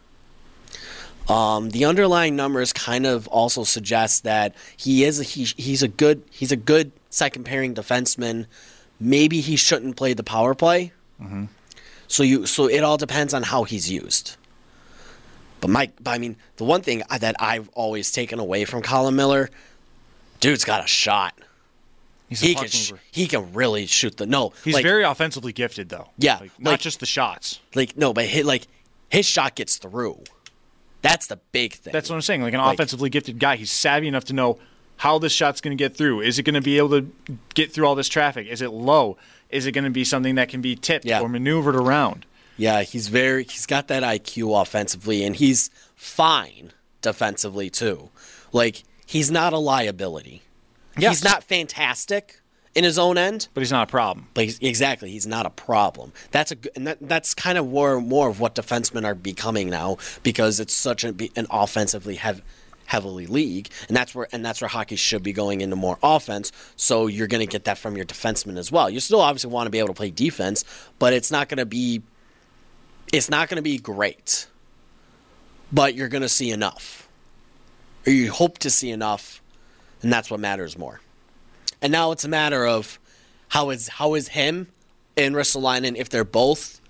Um, the underlying numbers kind of also suggest that he is a, he, he's a good he's a good second pairing defenseman. Maybe he shouldn't play the power play. Mm-hmm. So you so it all depends on how he's used. But Mike, but I mean, the one thing that I've always taken away from Colin Miller, dude's got a shot. He's a He puck can sh- mover. he can really shoot the no. He's like, very offensively gifted, though. Yeah, Like, not like- just the shots. like no, but his, like his shot gets through. That's the big thing. That's what I'm saying. Like an Like- offensively gifted guy, he's savvy enough to know how this shot's going to get through. Is it going to be able to get through all this traffic? Is it low? Is it going to be something that can be tipped Yeah. or maneuvered around? Yeah, he's very he's got that I Q offensively, and he's fine defensively too. Like he's not a liability. Yes. He's not fantastic in his own end, But he's not a problem. but he's, exactly he's not a problem. That's a good- and that, that's kind of more more of what defensemen are becoming now because it's such a, an offensively heavy. heavily league, and that's where and that's where hockey should be going into more offense. So you're going to get that from your defensemen as well. You still obviously want to be able to play defense, but it's not going to be it's not going to be great. But you're going to see enough, or you hope to see enough, and that's what matters more. And now it's a matter of how is how is him and Ristolainen if they're both.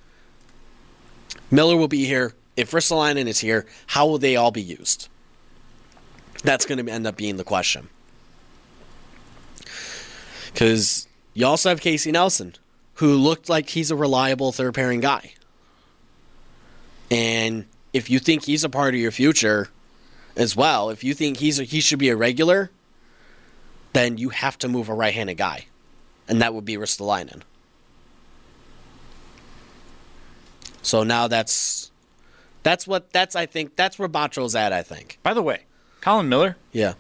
Miller will be here. If Ristolainen is here, how will they all be used? That's going to end up being the question. Because you also have Casey Nelson, who looked like he's a reliable third pairing guy. And if you think he's a part of your future as well, if you think he's a, he should be a regular, then you have to move a right-handed guy. And that would be Ristolainen. So now that's that's what that's I think that's where Bottrell's at, I think. By the way, Colin Miller Yeah.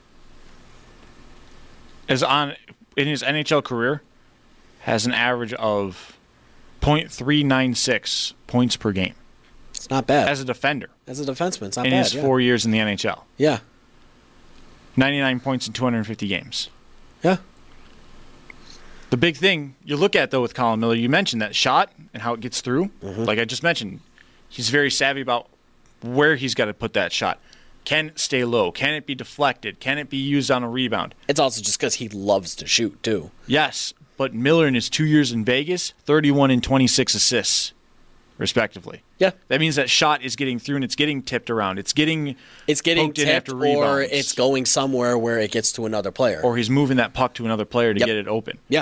is on in his N H L career has an average of point three nine six points per game It's not bad. as a defender As a defenseman, it's not in bad. his yeah. four years in the N H L. Yeah. ninety-nine points in two hundred fifty games. Yeah. The big thing you look at, though, with Colin Miller, you mentioned that shot and how it gets through. Mm-hmm. Like I just mentioned, he's very savvy about where he's got to put that shot. Can it stay low? Can it be deflected? Can it be used on a rebound? It's also just because he loves to shoot, too. Yes, but Miller in his two years in Vegas, thirty-one and twenty-six assists, respectively. Yeah. That means that shot is getting through and it's getting tipped around. It's getting It's getting poked in tipped after or rebounds. it's going somewhere where it gets to another player. or he's moving that puck to another player to Yep. get it open. yeah.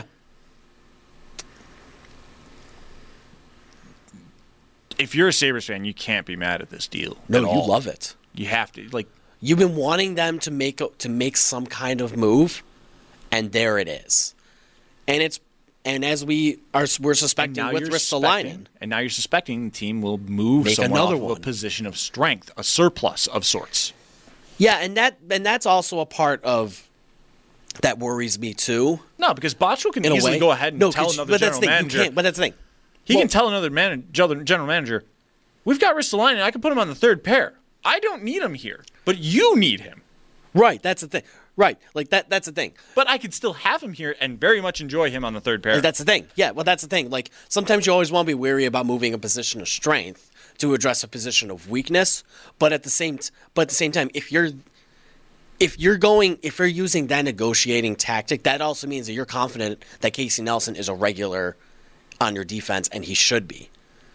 If you're a Sabres fan, you can't be mad at this deal. No, at you all. love it. You have to. Like, You've been wanting them to make a, to make some kind of move, and there it is. And it's and as we are we're suspecting now with you're Ristolainen, suspecting- and now you're suspecting the team will move Make someone another off of one. a position of strength, a surplus of sorts. yeah, and that and that's also a part of that worries me too. No, because Botchel can In a easily way, go ahead and no, tell 'cause- another but that's general the thing. manager. You can't, but that's the thing. He Well- can tell another man, general manager, we've got Ristolainen. I can put him on the third pair. I don't need him here, but you need him. Right, that's the thing. Right, like that. That's the thing. But I could still have him here and very much enjoy him on the third pair. That's the thing. Yeah, well, that's the thing. Like sometimes you always want to be wary about moving a position of strength to address a position of weakness. But at the same, t- but at the same time, if you're if you're going, if you're using that negotiating tactic, that also means that you're confident that Casey Nelson is a regular on your defense, and he should be.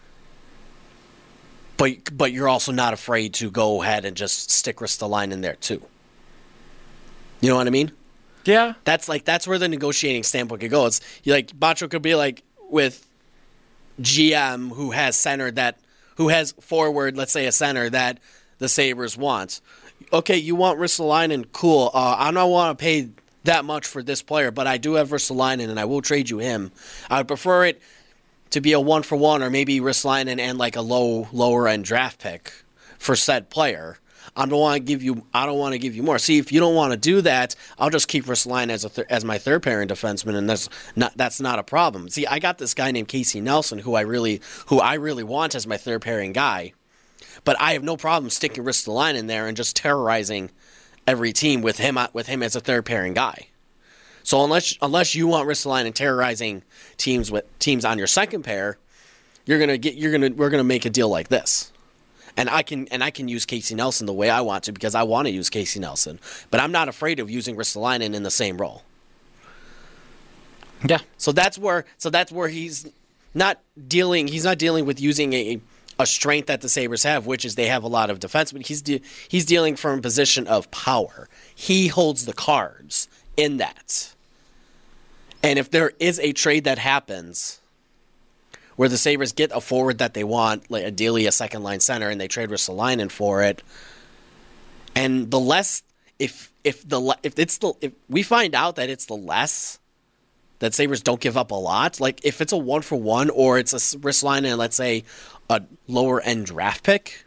But but you're also not afraid to go ahead and just stick Ristolainen in there too. You know what I mean? yeah. That's like that's where the negotiating standpoint could go. It's you like Bacho could be like with G M who has center that who has forward, let's say a center that the Sabres want. Okay, you want Ristolainen, cool. Uh, I don't want to pay that much for this player, but I do have Ristolainen and I will trade you him. I would prefer it to be a one for one or maybe Ristolainen and like a low lower end draft pick for said player. I don't want to give you. I don't want to give you more. See, if you don't want to do that, I'll just keep Ristolainen as a th- as my third pairing defenseman, and that's not that's not a problem. See, I got this guy named Casey Nelson, who I really who I really want as my third pairing guy, but I have no problem sticking Ristolainen in there and just terrorizing every team with him with him as a third pairing guy. So unless unless you want Ristolainen terrorizing teams with teams on your second pair, you're gonna get you're gonna we're gonna make a deal like this. And I can and I can use Casey Nelson the way I want to because I want to use Casey Nelson. But I'm not afraid of using Ristolainen in the same role. Yeah. So that's where so that's where he's not dealing he's not dealing with using a a strength that the Sabres have, which is they have a lot of defensemen. He's de- he's dealing from a position of power. He holds the cards in that. And if there is a trade that happens where the Sabres get a forward that they want, like ideally a second line center, and they trade Ristolainen for it. And the less, if if the if it's the if we find out that it's the less that Sabres don't give up a lot, like if it's a one for one or it's a Ristolainen and let's say a lower end draft pick,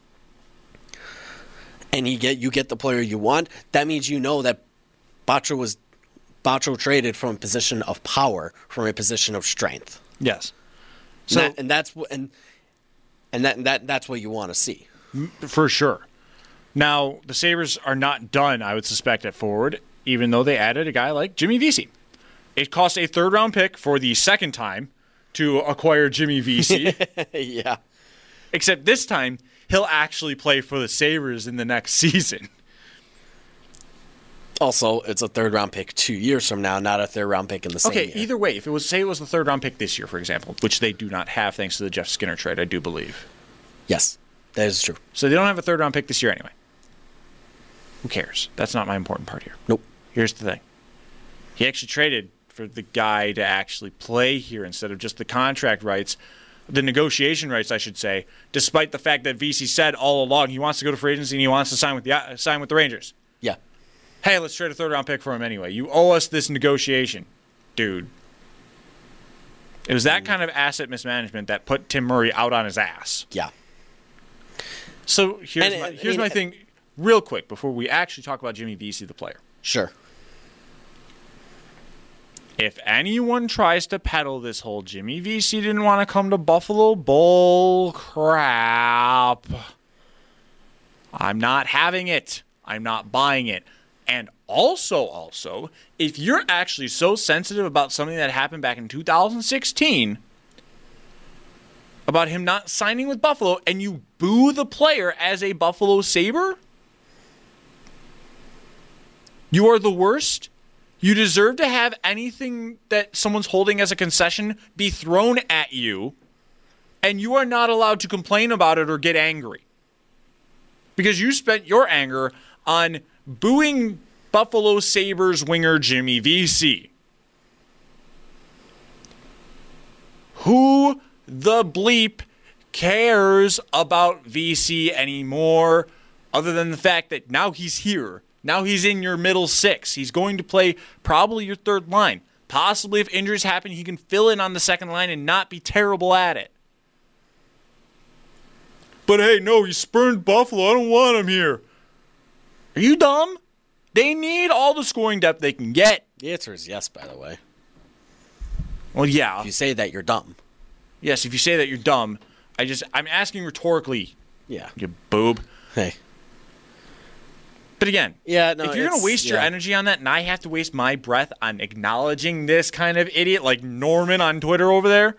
and you get you get the player you want, that means you know that Bacho was Bacho traded from a position of power, from a position of strength. Yes. So and, that, and that's what and and that and that that's what you want to see for sure. Now the Sabres are not done, I would suspect, at forward, even though they added a guy like Jimmy Vesey. It cost a third round pick for the second time to acquire Jimmy Vesey. Yeah. Except this time he'll actually play for the Sabres in the next season. Also, it's a third round pick two years from now, not a third round pick in the same Okay, year. either way, if it was say it was the third round pick this year, for example, which they do not have thanks to the Jeff Skinner trade, I do believe. Yes, that is true. So they don't have a third round pick this year anyway. Who cares? That's not my important part here. Nope. Here's the thing. He actually traded for the guy to actually play here instead of just the contract rights, the negotiation rights, I should say, despite the fact that V C said all along he wants to go to free agency and he wants to sign with the uh, sign with the Rangers. Yeah. Hey, let's trade a third round pick for him anyway. You owe us this negotiation, dude. It was that kind of asset mismanagement that put Tim Murray out on his ass. Yeah. So here's And, my, uh, here's I my mean, thing, real quick, before we actually talk about Jimmy Vesey, the player. Sure. If anyone tries to peddle this whole Jimmy Vesey didn't want to come to Buffalo bull crap, I'm not having it. I'm not buying it. And also, also, if you're actually so sensitive about something that happened back in two thousand sixteen, about him not signing with Buffalo, and you boo the player as a Buffalo Sabre, you are the worst. You deserve to have anything that someone's holding as a concession be thrown at you, and you are not allowed to complain about it or get angry. Because you spent your anger on booing Buffalo Sabres winger Jimmy Vesey. Who the bleep cares about Vesey anymore? other than the fact that now he's here. Now he's in your middle six. He's going to play probably your third line. Possibly if injuries happen, he can fill in on the second line and not be terrible at it. But hey, no, he spurned Buffalo. I don't want him here. Are you dumb? They need all the scoring depth they can get. The answer is yes, by the way. Well, yeah. If you say that, you're dumb. Yes, if you say that, you're dumb. I just, I'm asking rhetorically. Yeah. You boob. Hey. But again, yeah, no, if you're going to waste yeah. your energy on that and I have to waste my breath on acknowledging this kind of idiot like Norman on Twitter over there,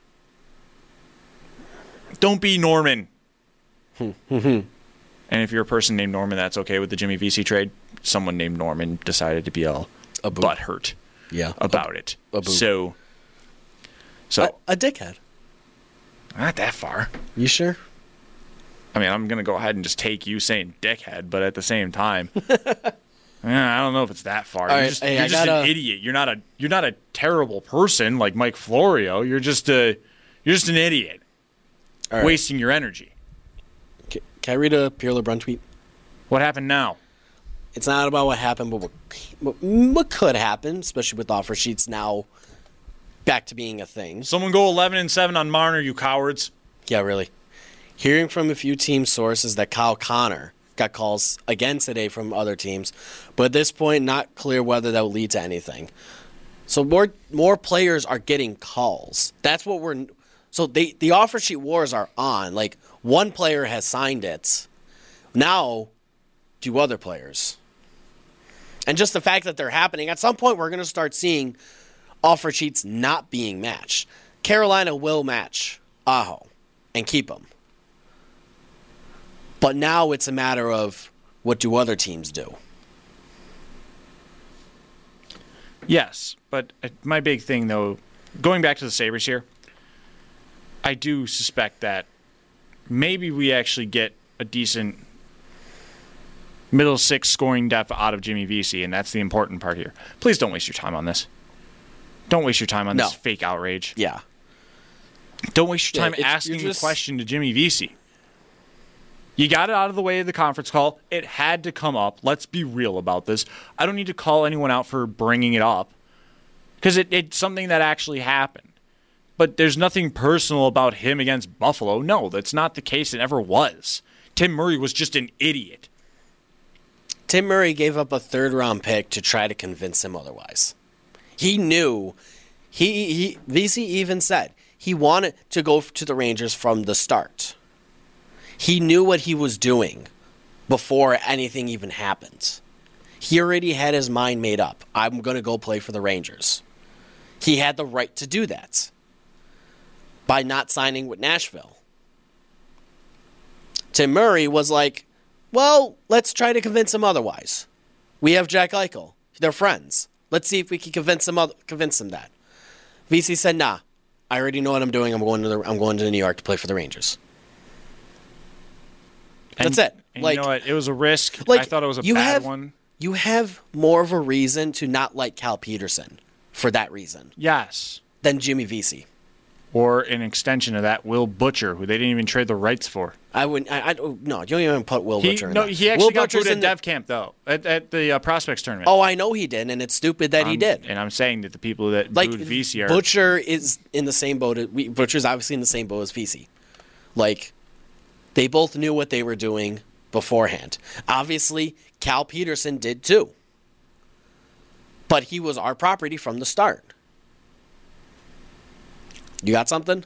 don't be Norman. And if you're a person named Norman that's okay with the Jimmy Vesey trade, someone named Norman decided to be all a butthurt yeah. about a, it. A so, so a, a dickhead. Not that far. You sure? I mean, I'm going to go ahead and just take you saying dickhead, but at the same time, I don't know if it's that far. All you're right, just, hey, you're I just gotta... an idiot. You're not a you're not a terrible person like Mike Florio. You're just a you're just an idiot. All right. Wasting your energy. Can, can I read a Pierre LeBrun tweet? What happened now? It's not about what happened, but what, what, what could happen, especially with offer sheets now back to being a thing. Someone go eleven and seven on Marner, you cowards. Yeah, really. Hearing from a few team sources that Kyle Connor got calls again today from other teams, but at this point, not clear whether that will lead to anything. So more more players are getting calls. That's what we're. So they, the offer sheet wars are on. Like one player has signed it. Now, do other players? And just the fact that they're happening, at some point, we're going to start seeing offer sheets not being matched. Carolina will match Aho and keep him. But now it's a matter of what do other teams do? Yes, but my big thing, though, going back to the Sabres here, I do suspect that maybe we actually get a decent middle six scoring depth out of Jimmy Vesey, and that's the important part here. Please don't waste your time on this. Don't waste your time on No. this fake outrage. Yeah. Don't waste your Yeah, time it's- asking you're just- the question to Jimmy Vesey. You got it out of the way of the conference call. It had to come up. Let's be real about this. I don't need to call anyone out for bringing it up because it, it's something that actually happened. But there's nothing personal about him against Buffalo. No, that's not the case. It never was. Tim Murray was just an idiot. Tim Murray gave up a third-round pick to try to convince him otherwise. He knew. He, he V C even said he wanted to go to the Rangers from the start. He knew what he was doing before anything even happened. He already had his mind made up. I'm going to go play for the Rangers. He had the right to do that by not signing with Nashville. Tim Murray was like, well, let's try to convince him otherwise. We have Jack Eichel. They're friends. Let's see if we can convince him other, convince him that. V C said, nah, I already know what I'm doing. I'm going to the, I'm going to New York to play for the Rangers. That's And- it. And Like, you know what? It was a risk. like I thought it was a you bad have, one. You have more of a reason to not like Cal Peterson for that reason Yes. than Jimmy Vesey. Or an extension of that, Will Butcher, who they didn't even trade the rights for. I wouldn't. I, I don't- no. You don't even put Will He, Butcher in no, that. he actually Will got Butcher's booed at in the- Dev Camp, though, at, at the uh, Prospects tournament. Oh, I know he did, and it's stupid that he I'm- did. And I'm saying that the people that Like booed V C are... Butcher is in the same boat. as- we- Butcher's obviously in the same boat as Vesey. Like they both knew what they were doing beforehand. Obviously, Cal Peterson did too. But he was our property from the start. You got something?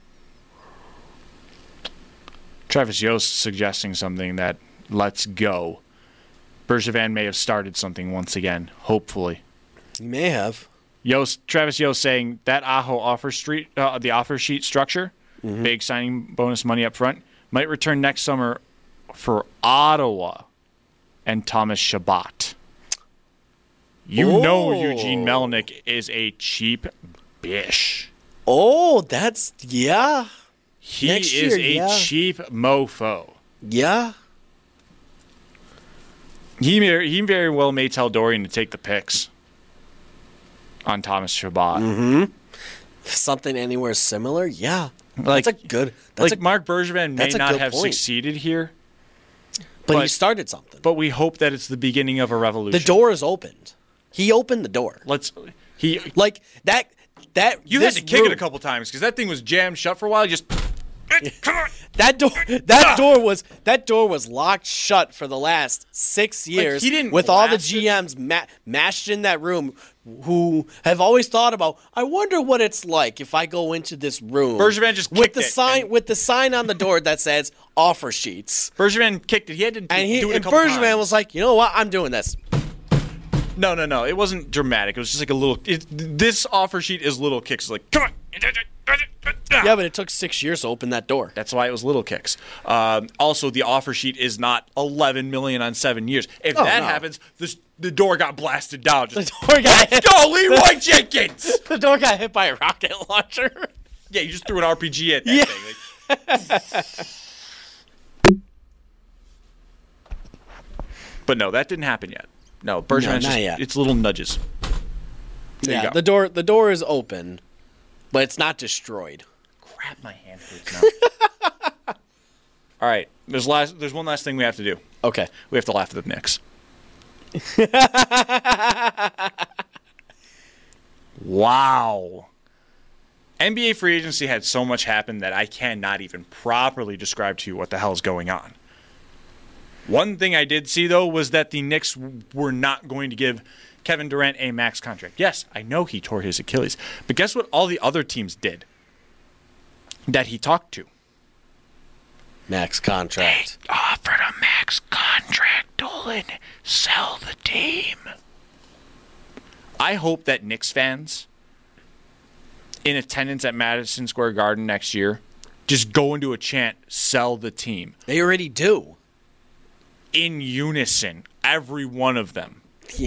Travis Yost suggesting something that let's go. Bergevin may have started something once again, hopefully. You may have. Yost, Travis Yost saying that Aho offer street, uh, the offer sheet structure, Mm-hmm. big signing bonus money up front, might return next summer for Ottawa and Thomas Chabot. You know Oh. Eugene Melnick is a cheap bish. Oh, that's yeah. He Next is year, a yeah. cheap mofo. Yeah. He may, he very well may tell Dorian to take the picks on Thomas Chabot. Mm-hmm. Something anywhere similar? Yeah. Like, that's a good that's like a, Mark Bergevin may that's a not good have point. succeeded here, But, he But- started something. But we hope that it's the beginning of a revolution. The door is opened. He opened the door. Let's. He. Like that. That You this had to kick room, it a couple times because that thing was jammed shut for a while. You just. Come on. That door. That door was. That door was locked shut for the last six years. he didn't with all the blast it. G Ms ma- mashed in that room, who have always thought about. I wonder what it's like if I go into this room. Bergevin just with kicked the it sign and- with the sign on the door that says offer sheets. Bergevin kicked it. He had to do, And he do it a and couple Bergevin times. was like, you know what? I'm doing this. No, no, no. It wasn't dramatic. It was just like a little. It, this offer sheet is little kicks. Like, come on. Yeah, but it took six years to open that door. That's why it was little kicks. Um, also, the offer sheet is not eleven million on seven years. If Oh, that no. happens, this, the door got blasted down. The Just, door got hit. go, Leroy Jenkins. The door got hit by a rocket launcher. Yeah, you just threw an R P G at that Yeah. thing. Like- but no, that didn't happen yet. No, Bergevin's No, not just, yet. it's little nudges. There you Yeah, go. the door. The door is open, but it's not destroyed. Crap, my hand hurts now. All right, there's last. There's one last thing we have to do. Okay. We have to laugh at the Knicks. Wow. N B A free agency had so much happen that I cannot even properly describe to you what the hell is going on. One thing I did see, though, was that the Knicks were not going to give Kevin Durant a max contract. Yes, I know he tore his Achilles, but guess what all the other teams did that he talked to? Max contract. Offered a max contract, Dolan. Sell the team. I hope that Knicks fans in attendance at Madison Square Garden next year just go into a chant, sell the team. They already do. In unison, every one of them.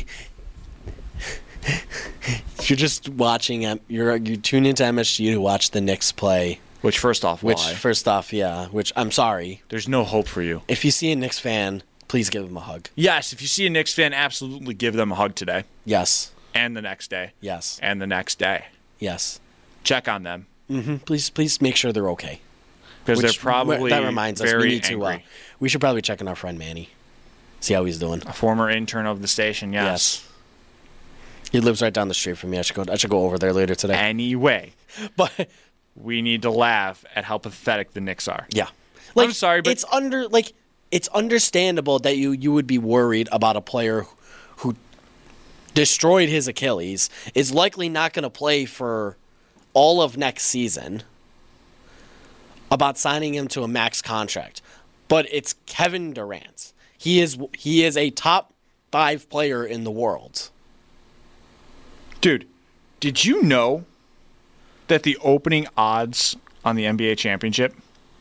You're just watching. Um, you're you tune into M S G to watch the Knicks play. Which, first off, Which, why? first off, yeah. Which I'm sorry. There's no hope for you. If you see a Knicks fan, please give them a hug. Yes, if you see a Knicks fan, absolutely give them a hug today. Yes. And the next day. Yes. And the next day. Yes. Check on them. hmm Please, please make sure they're okay. Because they're Which- probably that reminds us very we need to. Uh, angry. we should probably check on our friend Manny. See how he's doing. A former intern of the station, yes. He lives right down the street from me. I should go. I should go over there later today. Anyway, But we need to laugh at how pathetic the Knicks are. yeah, I'm sorry, but- it's under like it's understandable that you you would be worried about a player who destroyed his Achilles, is likely not going to play for all of next season, about signing him to a max contract. But it's Kevin Durant. He is he is a top five player in the world. Dude, did you know that the opening odds on the N B A championship,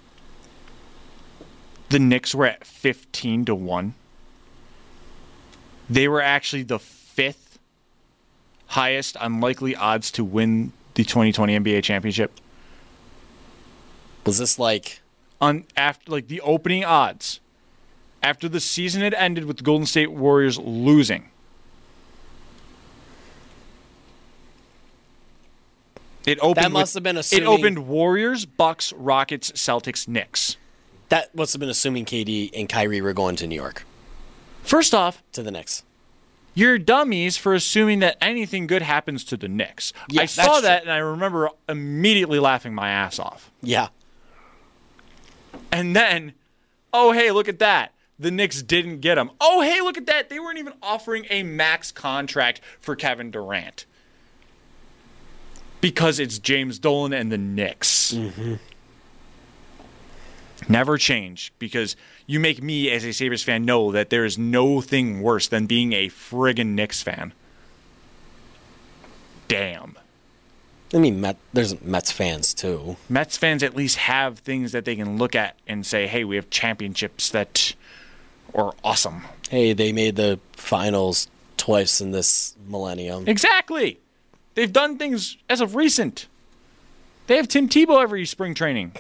the Knicks were at fifteen to one? They were actually the fifth highest unlikely odds to win the twenty twenty N B A championship. Was this like On after like the opening odds, after the season had ended with the Golden State Warriors losing. It opened. That must with- have been It assuming- opened Warriors, Bucks, Rockets, Celtics, Knicks. that? Must have been assuming K D and Kyrie were going to New York First off, to the Knicks. you're dummies for assuming that anything good happens to the Knicks. Yeah, I that's saw true. that and I remember immediately laughing my ass off. Yeah. And then, oh, hey, look at that. The Knicks didn't get him. Oh, hey, look at that. They weren't even offering a max contract for Kevin Durant. Because it's James Dolan and the Knicks. Mm-hmm. Never change. Because you make me, as a Sabres fan, know that there is no thing worse than being a friggin' Knicks fan. Damn. I mean, Met, there's Mets fans too. Mets fans at least have things that they can look at and say, hey, we have championships that are awesome. Hey, they made the finals twice in this millennium. Exactly. They've done things as of recent. They have Tim Tebow every spring training.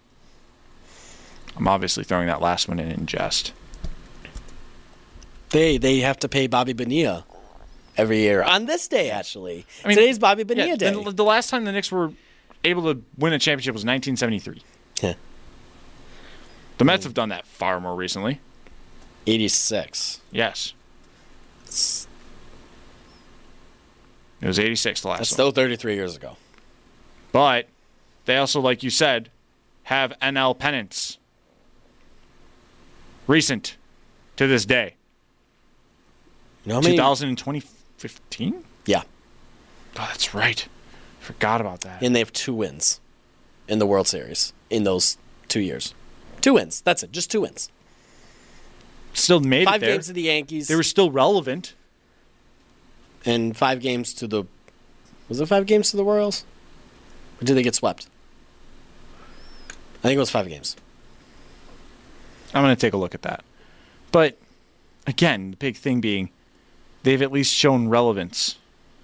I'm obviously throwing that last one in in jest. They they have to pay Bobby Bonilla every year on this day. Actually, I mean, today's Bobby Bonilla Yeah, day. the, the last time the Knicks were able to win a championship was nineteen seventy-three. Yeah. The Mets have done that far more recently. eighty-six. Yes. It was eighty-six the last That's one. still thirty-three years ago. But they also, like you said, have N L pennants. Recent to this day. You know how many? two thousand twenty fifteen? Yeah. Oh, that's right. Forgot about that. And they have two wins in the World Series in those two years. Two wins. That's it. Just two wins. Still made Five it there. games to the Yankees. They were still relevant. And five games to the... Was it five games to the Royals? Or did they get swept? I think it was five games. I'm going to take a look at that. But, again, the big thing being, they've at least shown relevance.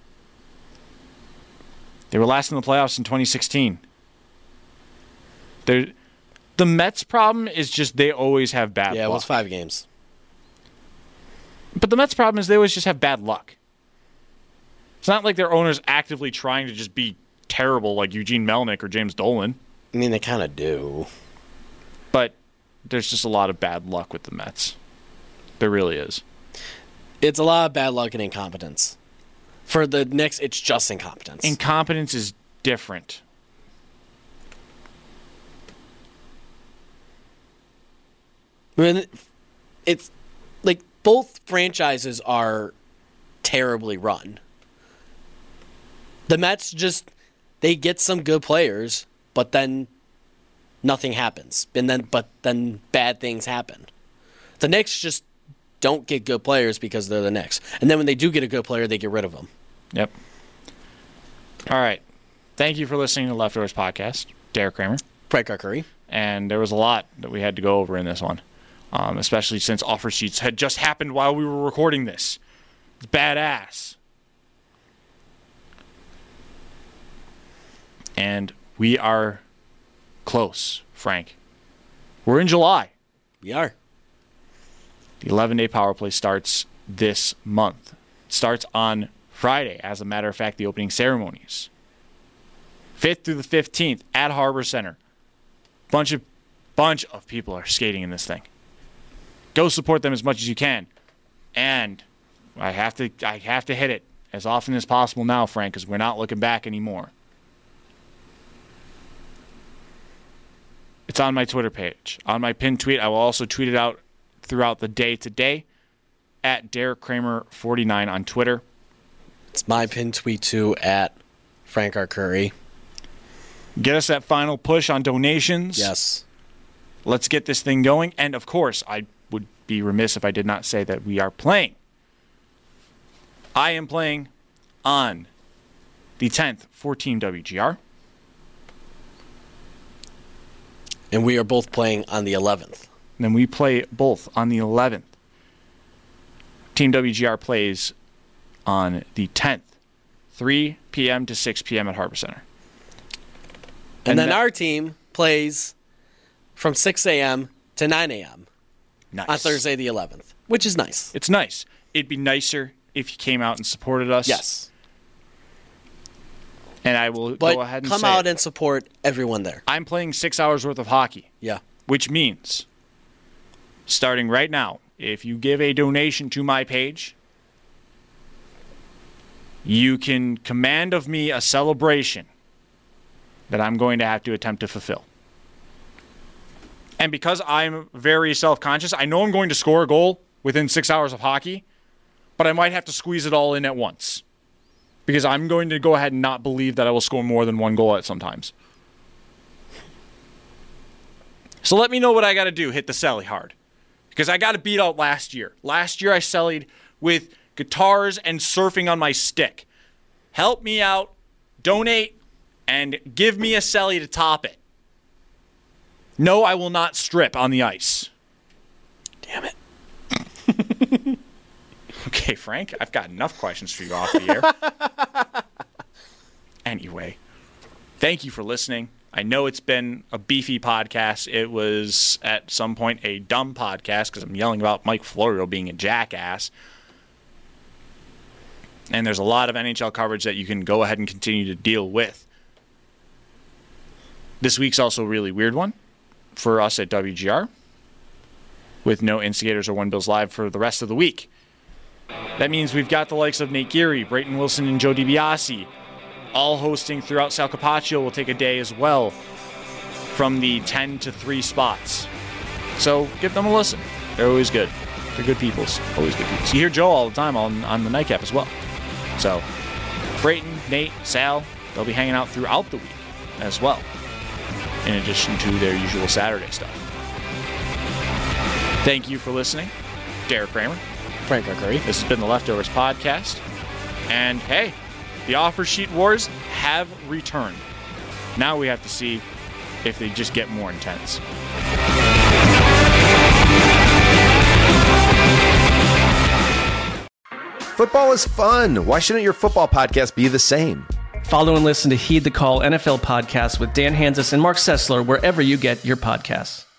They were last in the playoffs in twenty sixteen. They're, the Mets' problem is just they always have bad Yeah, it luck. was five games. But the Mets' problem is they always just have bad luck. It's not like their owner's actively trying to just be terrible like Eugene Melnick or James Dolan. I mean, they kind of do. But there's just a lot of bad luck with the Mets. There really is. It's a lot of bad luck and incompetence. For the Knicks, it's just incompetence. Incompetence is different. When it's like both franchises are terribly run. The Mets just they get some good players, but then nothing happens. And then but then bad things happen. The Knicks just don't get good players because they're the Knicks. And then when they do get a good player, they get rid of them. Yep. All right. Thank you for listening to Leftovers Podcast. Derek Kramer. Frank Curry. And there was a lot that we had to go over in this one, um, especially since offer sheets had just happened while we were recording this. It's badass. And we are close, Frank. We're in July. We are. The eleven-day power play starts this month. It starts on Friday, as a matter of fact, the opening ceremonies. fifth through the fifteenth at Harbor Center. Bunch of bunch of people are skating in this thing. Go support them as much as you can. And I have to I have to hit it as often as possible now, Frank, because we're not looking back anymore. It's on my Twitter page. On my pinned tweet, I will also tweet it out throughout the day today at Derek Kramer forty-nine on Twitter. It's my pin tweet too at Frank R. Curry. Get us that final push on donations. Yes. Let's get this thing going. And, of course, I would be remiss if I did not say that we are playing. I am playing on the tenth for Team W G R. And we are both playing on the eleventh. And then we play both on the eleventh. Team W G R plays on the tenth, three p.m. to six p.m. at Harbor Center. And, And then that- our team plays from six a.m. to nine a.m. Nice. on Thursday the eleventh, which is nice. It's nice. It'd be nicer if you came out and supported us. Yes. And I will But go ahead and come say out it. and support everyone there. I'm playing six hours worth of hockey, Yeah. which means starting right now, if you give a donation to my page, you can command of me a celebration that I'm going to have to attempt to fulfill. And because I'm very self-conscious, I know I'm going to score a goal within six hours of hockey, but I might have to squeeze it all in at once. Because I'm going to go ahead and not believe that I will score more than one goal at sometimes. So let me know what I got to do. Hit the celly hard. Because I got to beat out last year. Last year I cellied with guitars and surfing on my stick. Help me out, donate, and give me a celly to top it. No, I will not strip on the ice. Damn it. Okay, Frank, I've got enough questions for you off the air. Anyway, thank you for listening. I know it's been a beefy podcast. It was at some point a dumb podcast because I'm yelling about Mike Florio being a jackass. And there's a lot of N H L coverage that you can go ahead and continue to deal with. This week's also a really weird one for us at W G R. with no instigators or One Bills Live for the rest of the week. That means we've got the likes of Nate Geary, Brayton Wilson, and Joe DiBiase all hosting throughout. Sal Capaccio will take a day as well from the ten to three spots. So give them a listen. They're always good. They're good peoples. Always good peoples. You hear Joe all the time on, on the Nightcap as well. So Brayton, Nate, Sal, they'll be hanging out throughout the week as well, in addition to their usual Saturday stuff. Thank you for listening. Derek Kramer. Frank Curry. This has been the Leftovers Podcast. And hey, the offer sheet wars have returned. Now we have to see if they just get more intense. Football is fun. Why shouldn't your football podcast be the same? Follow and listen to Heed the Call N F L podcast with Dan Hanzus and Mark Sessler wherever you get your podcasts.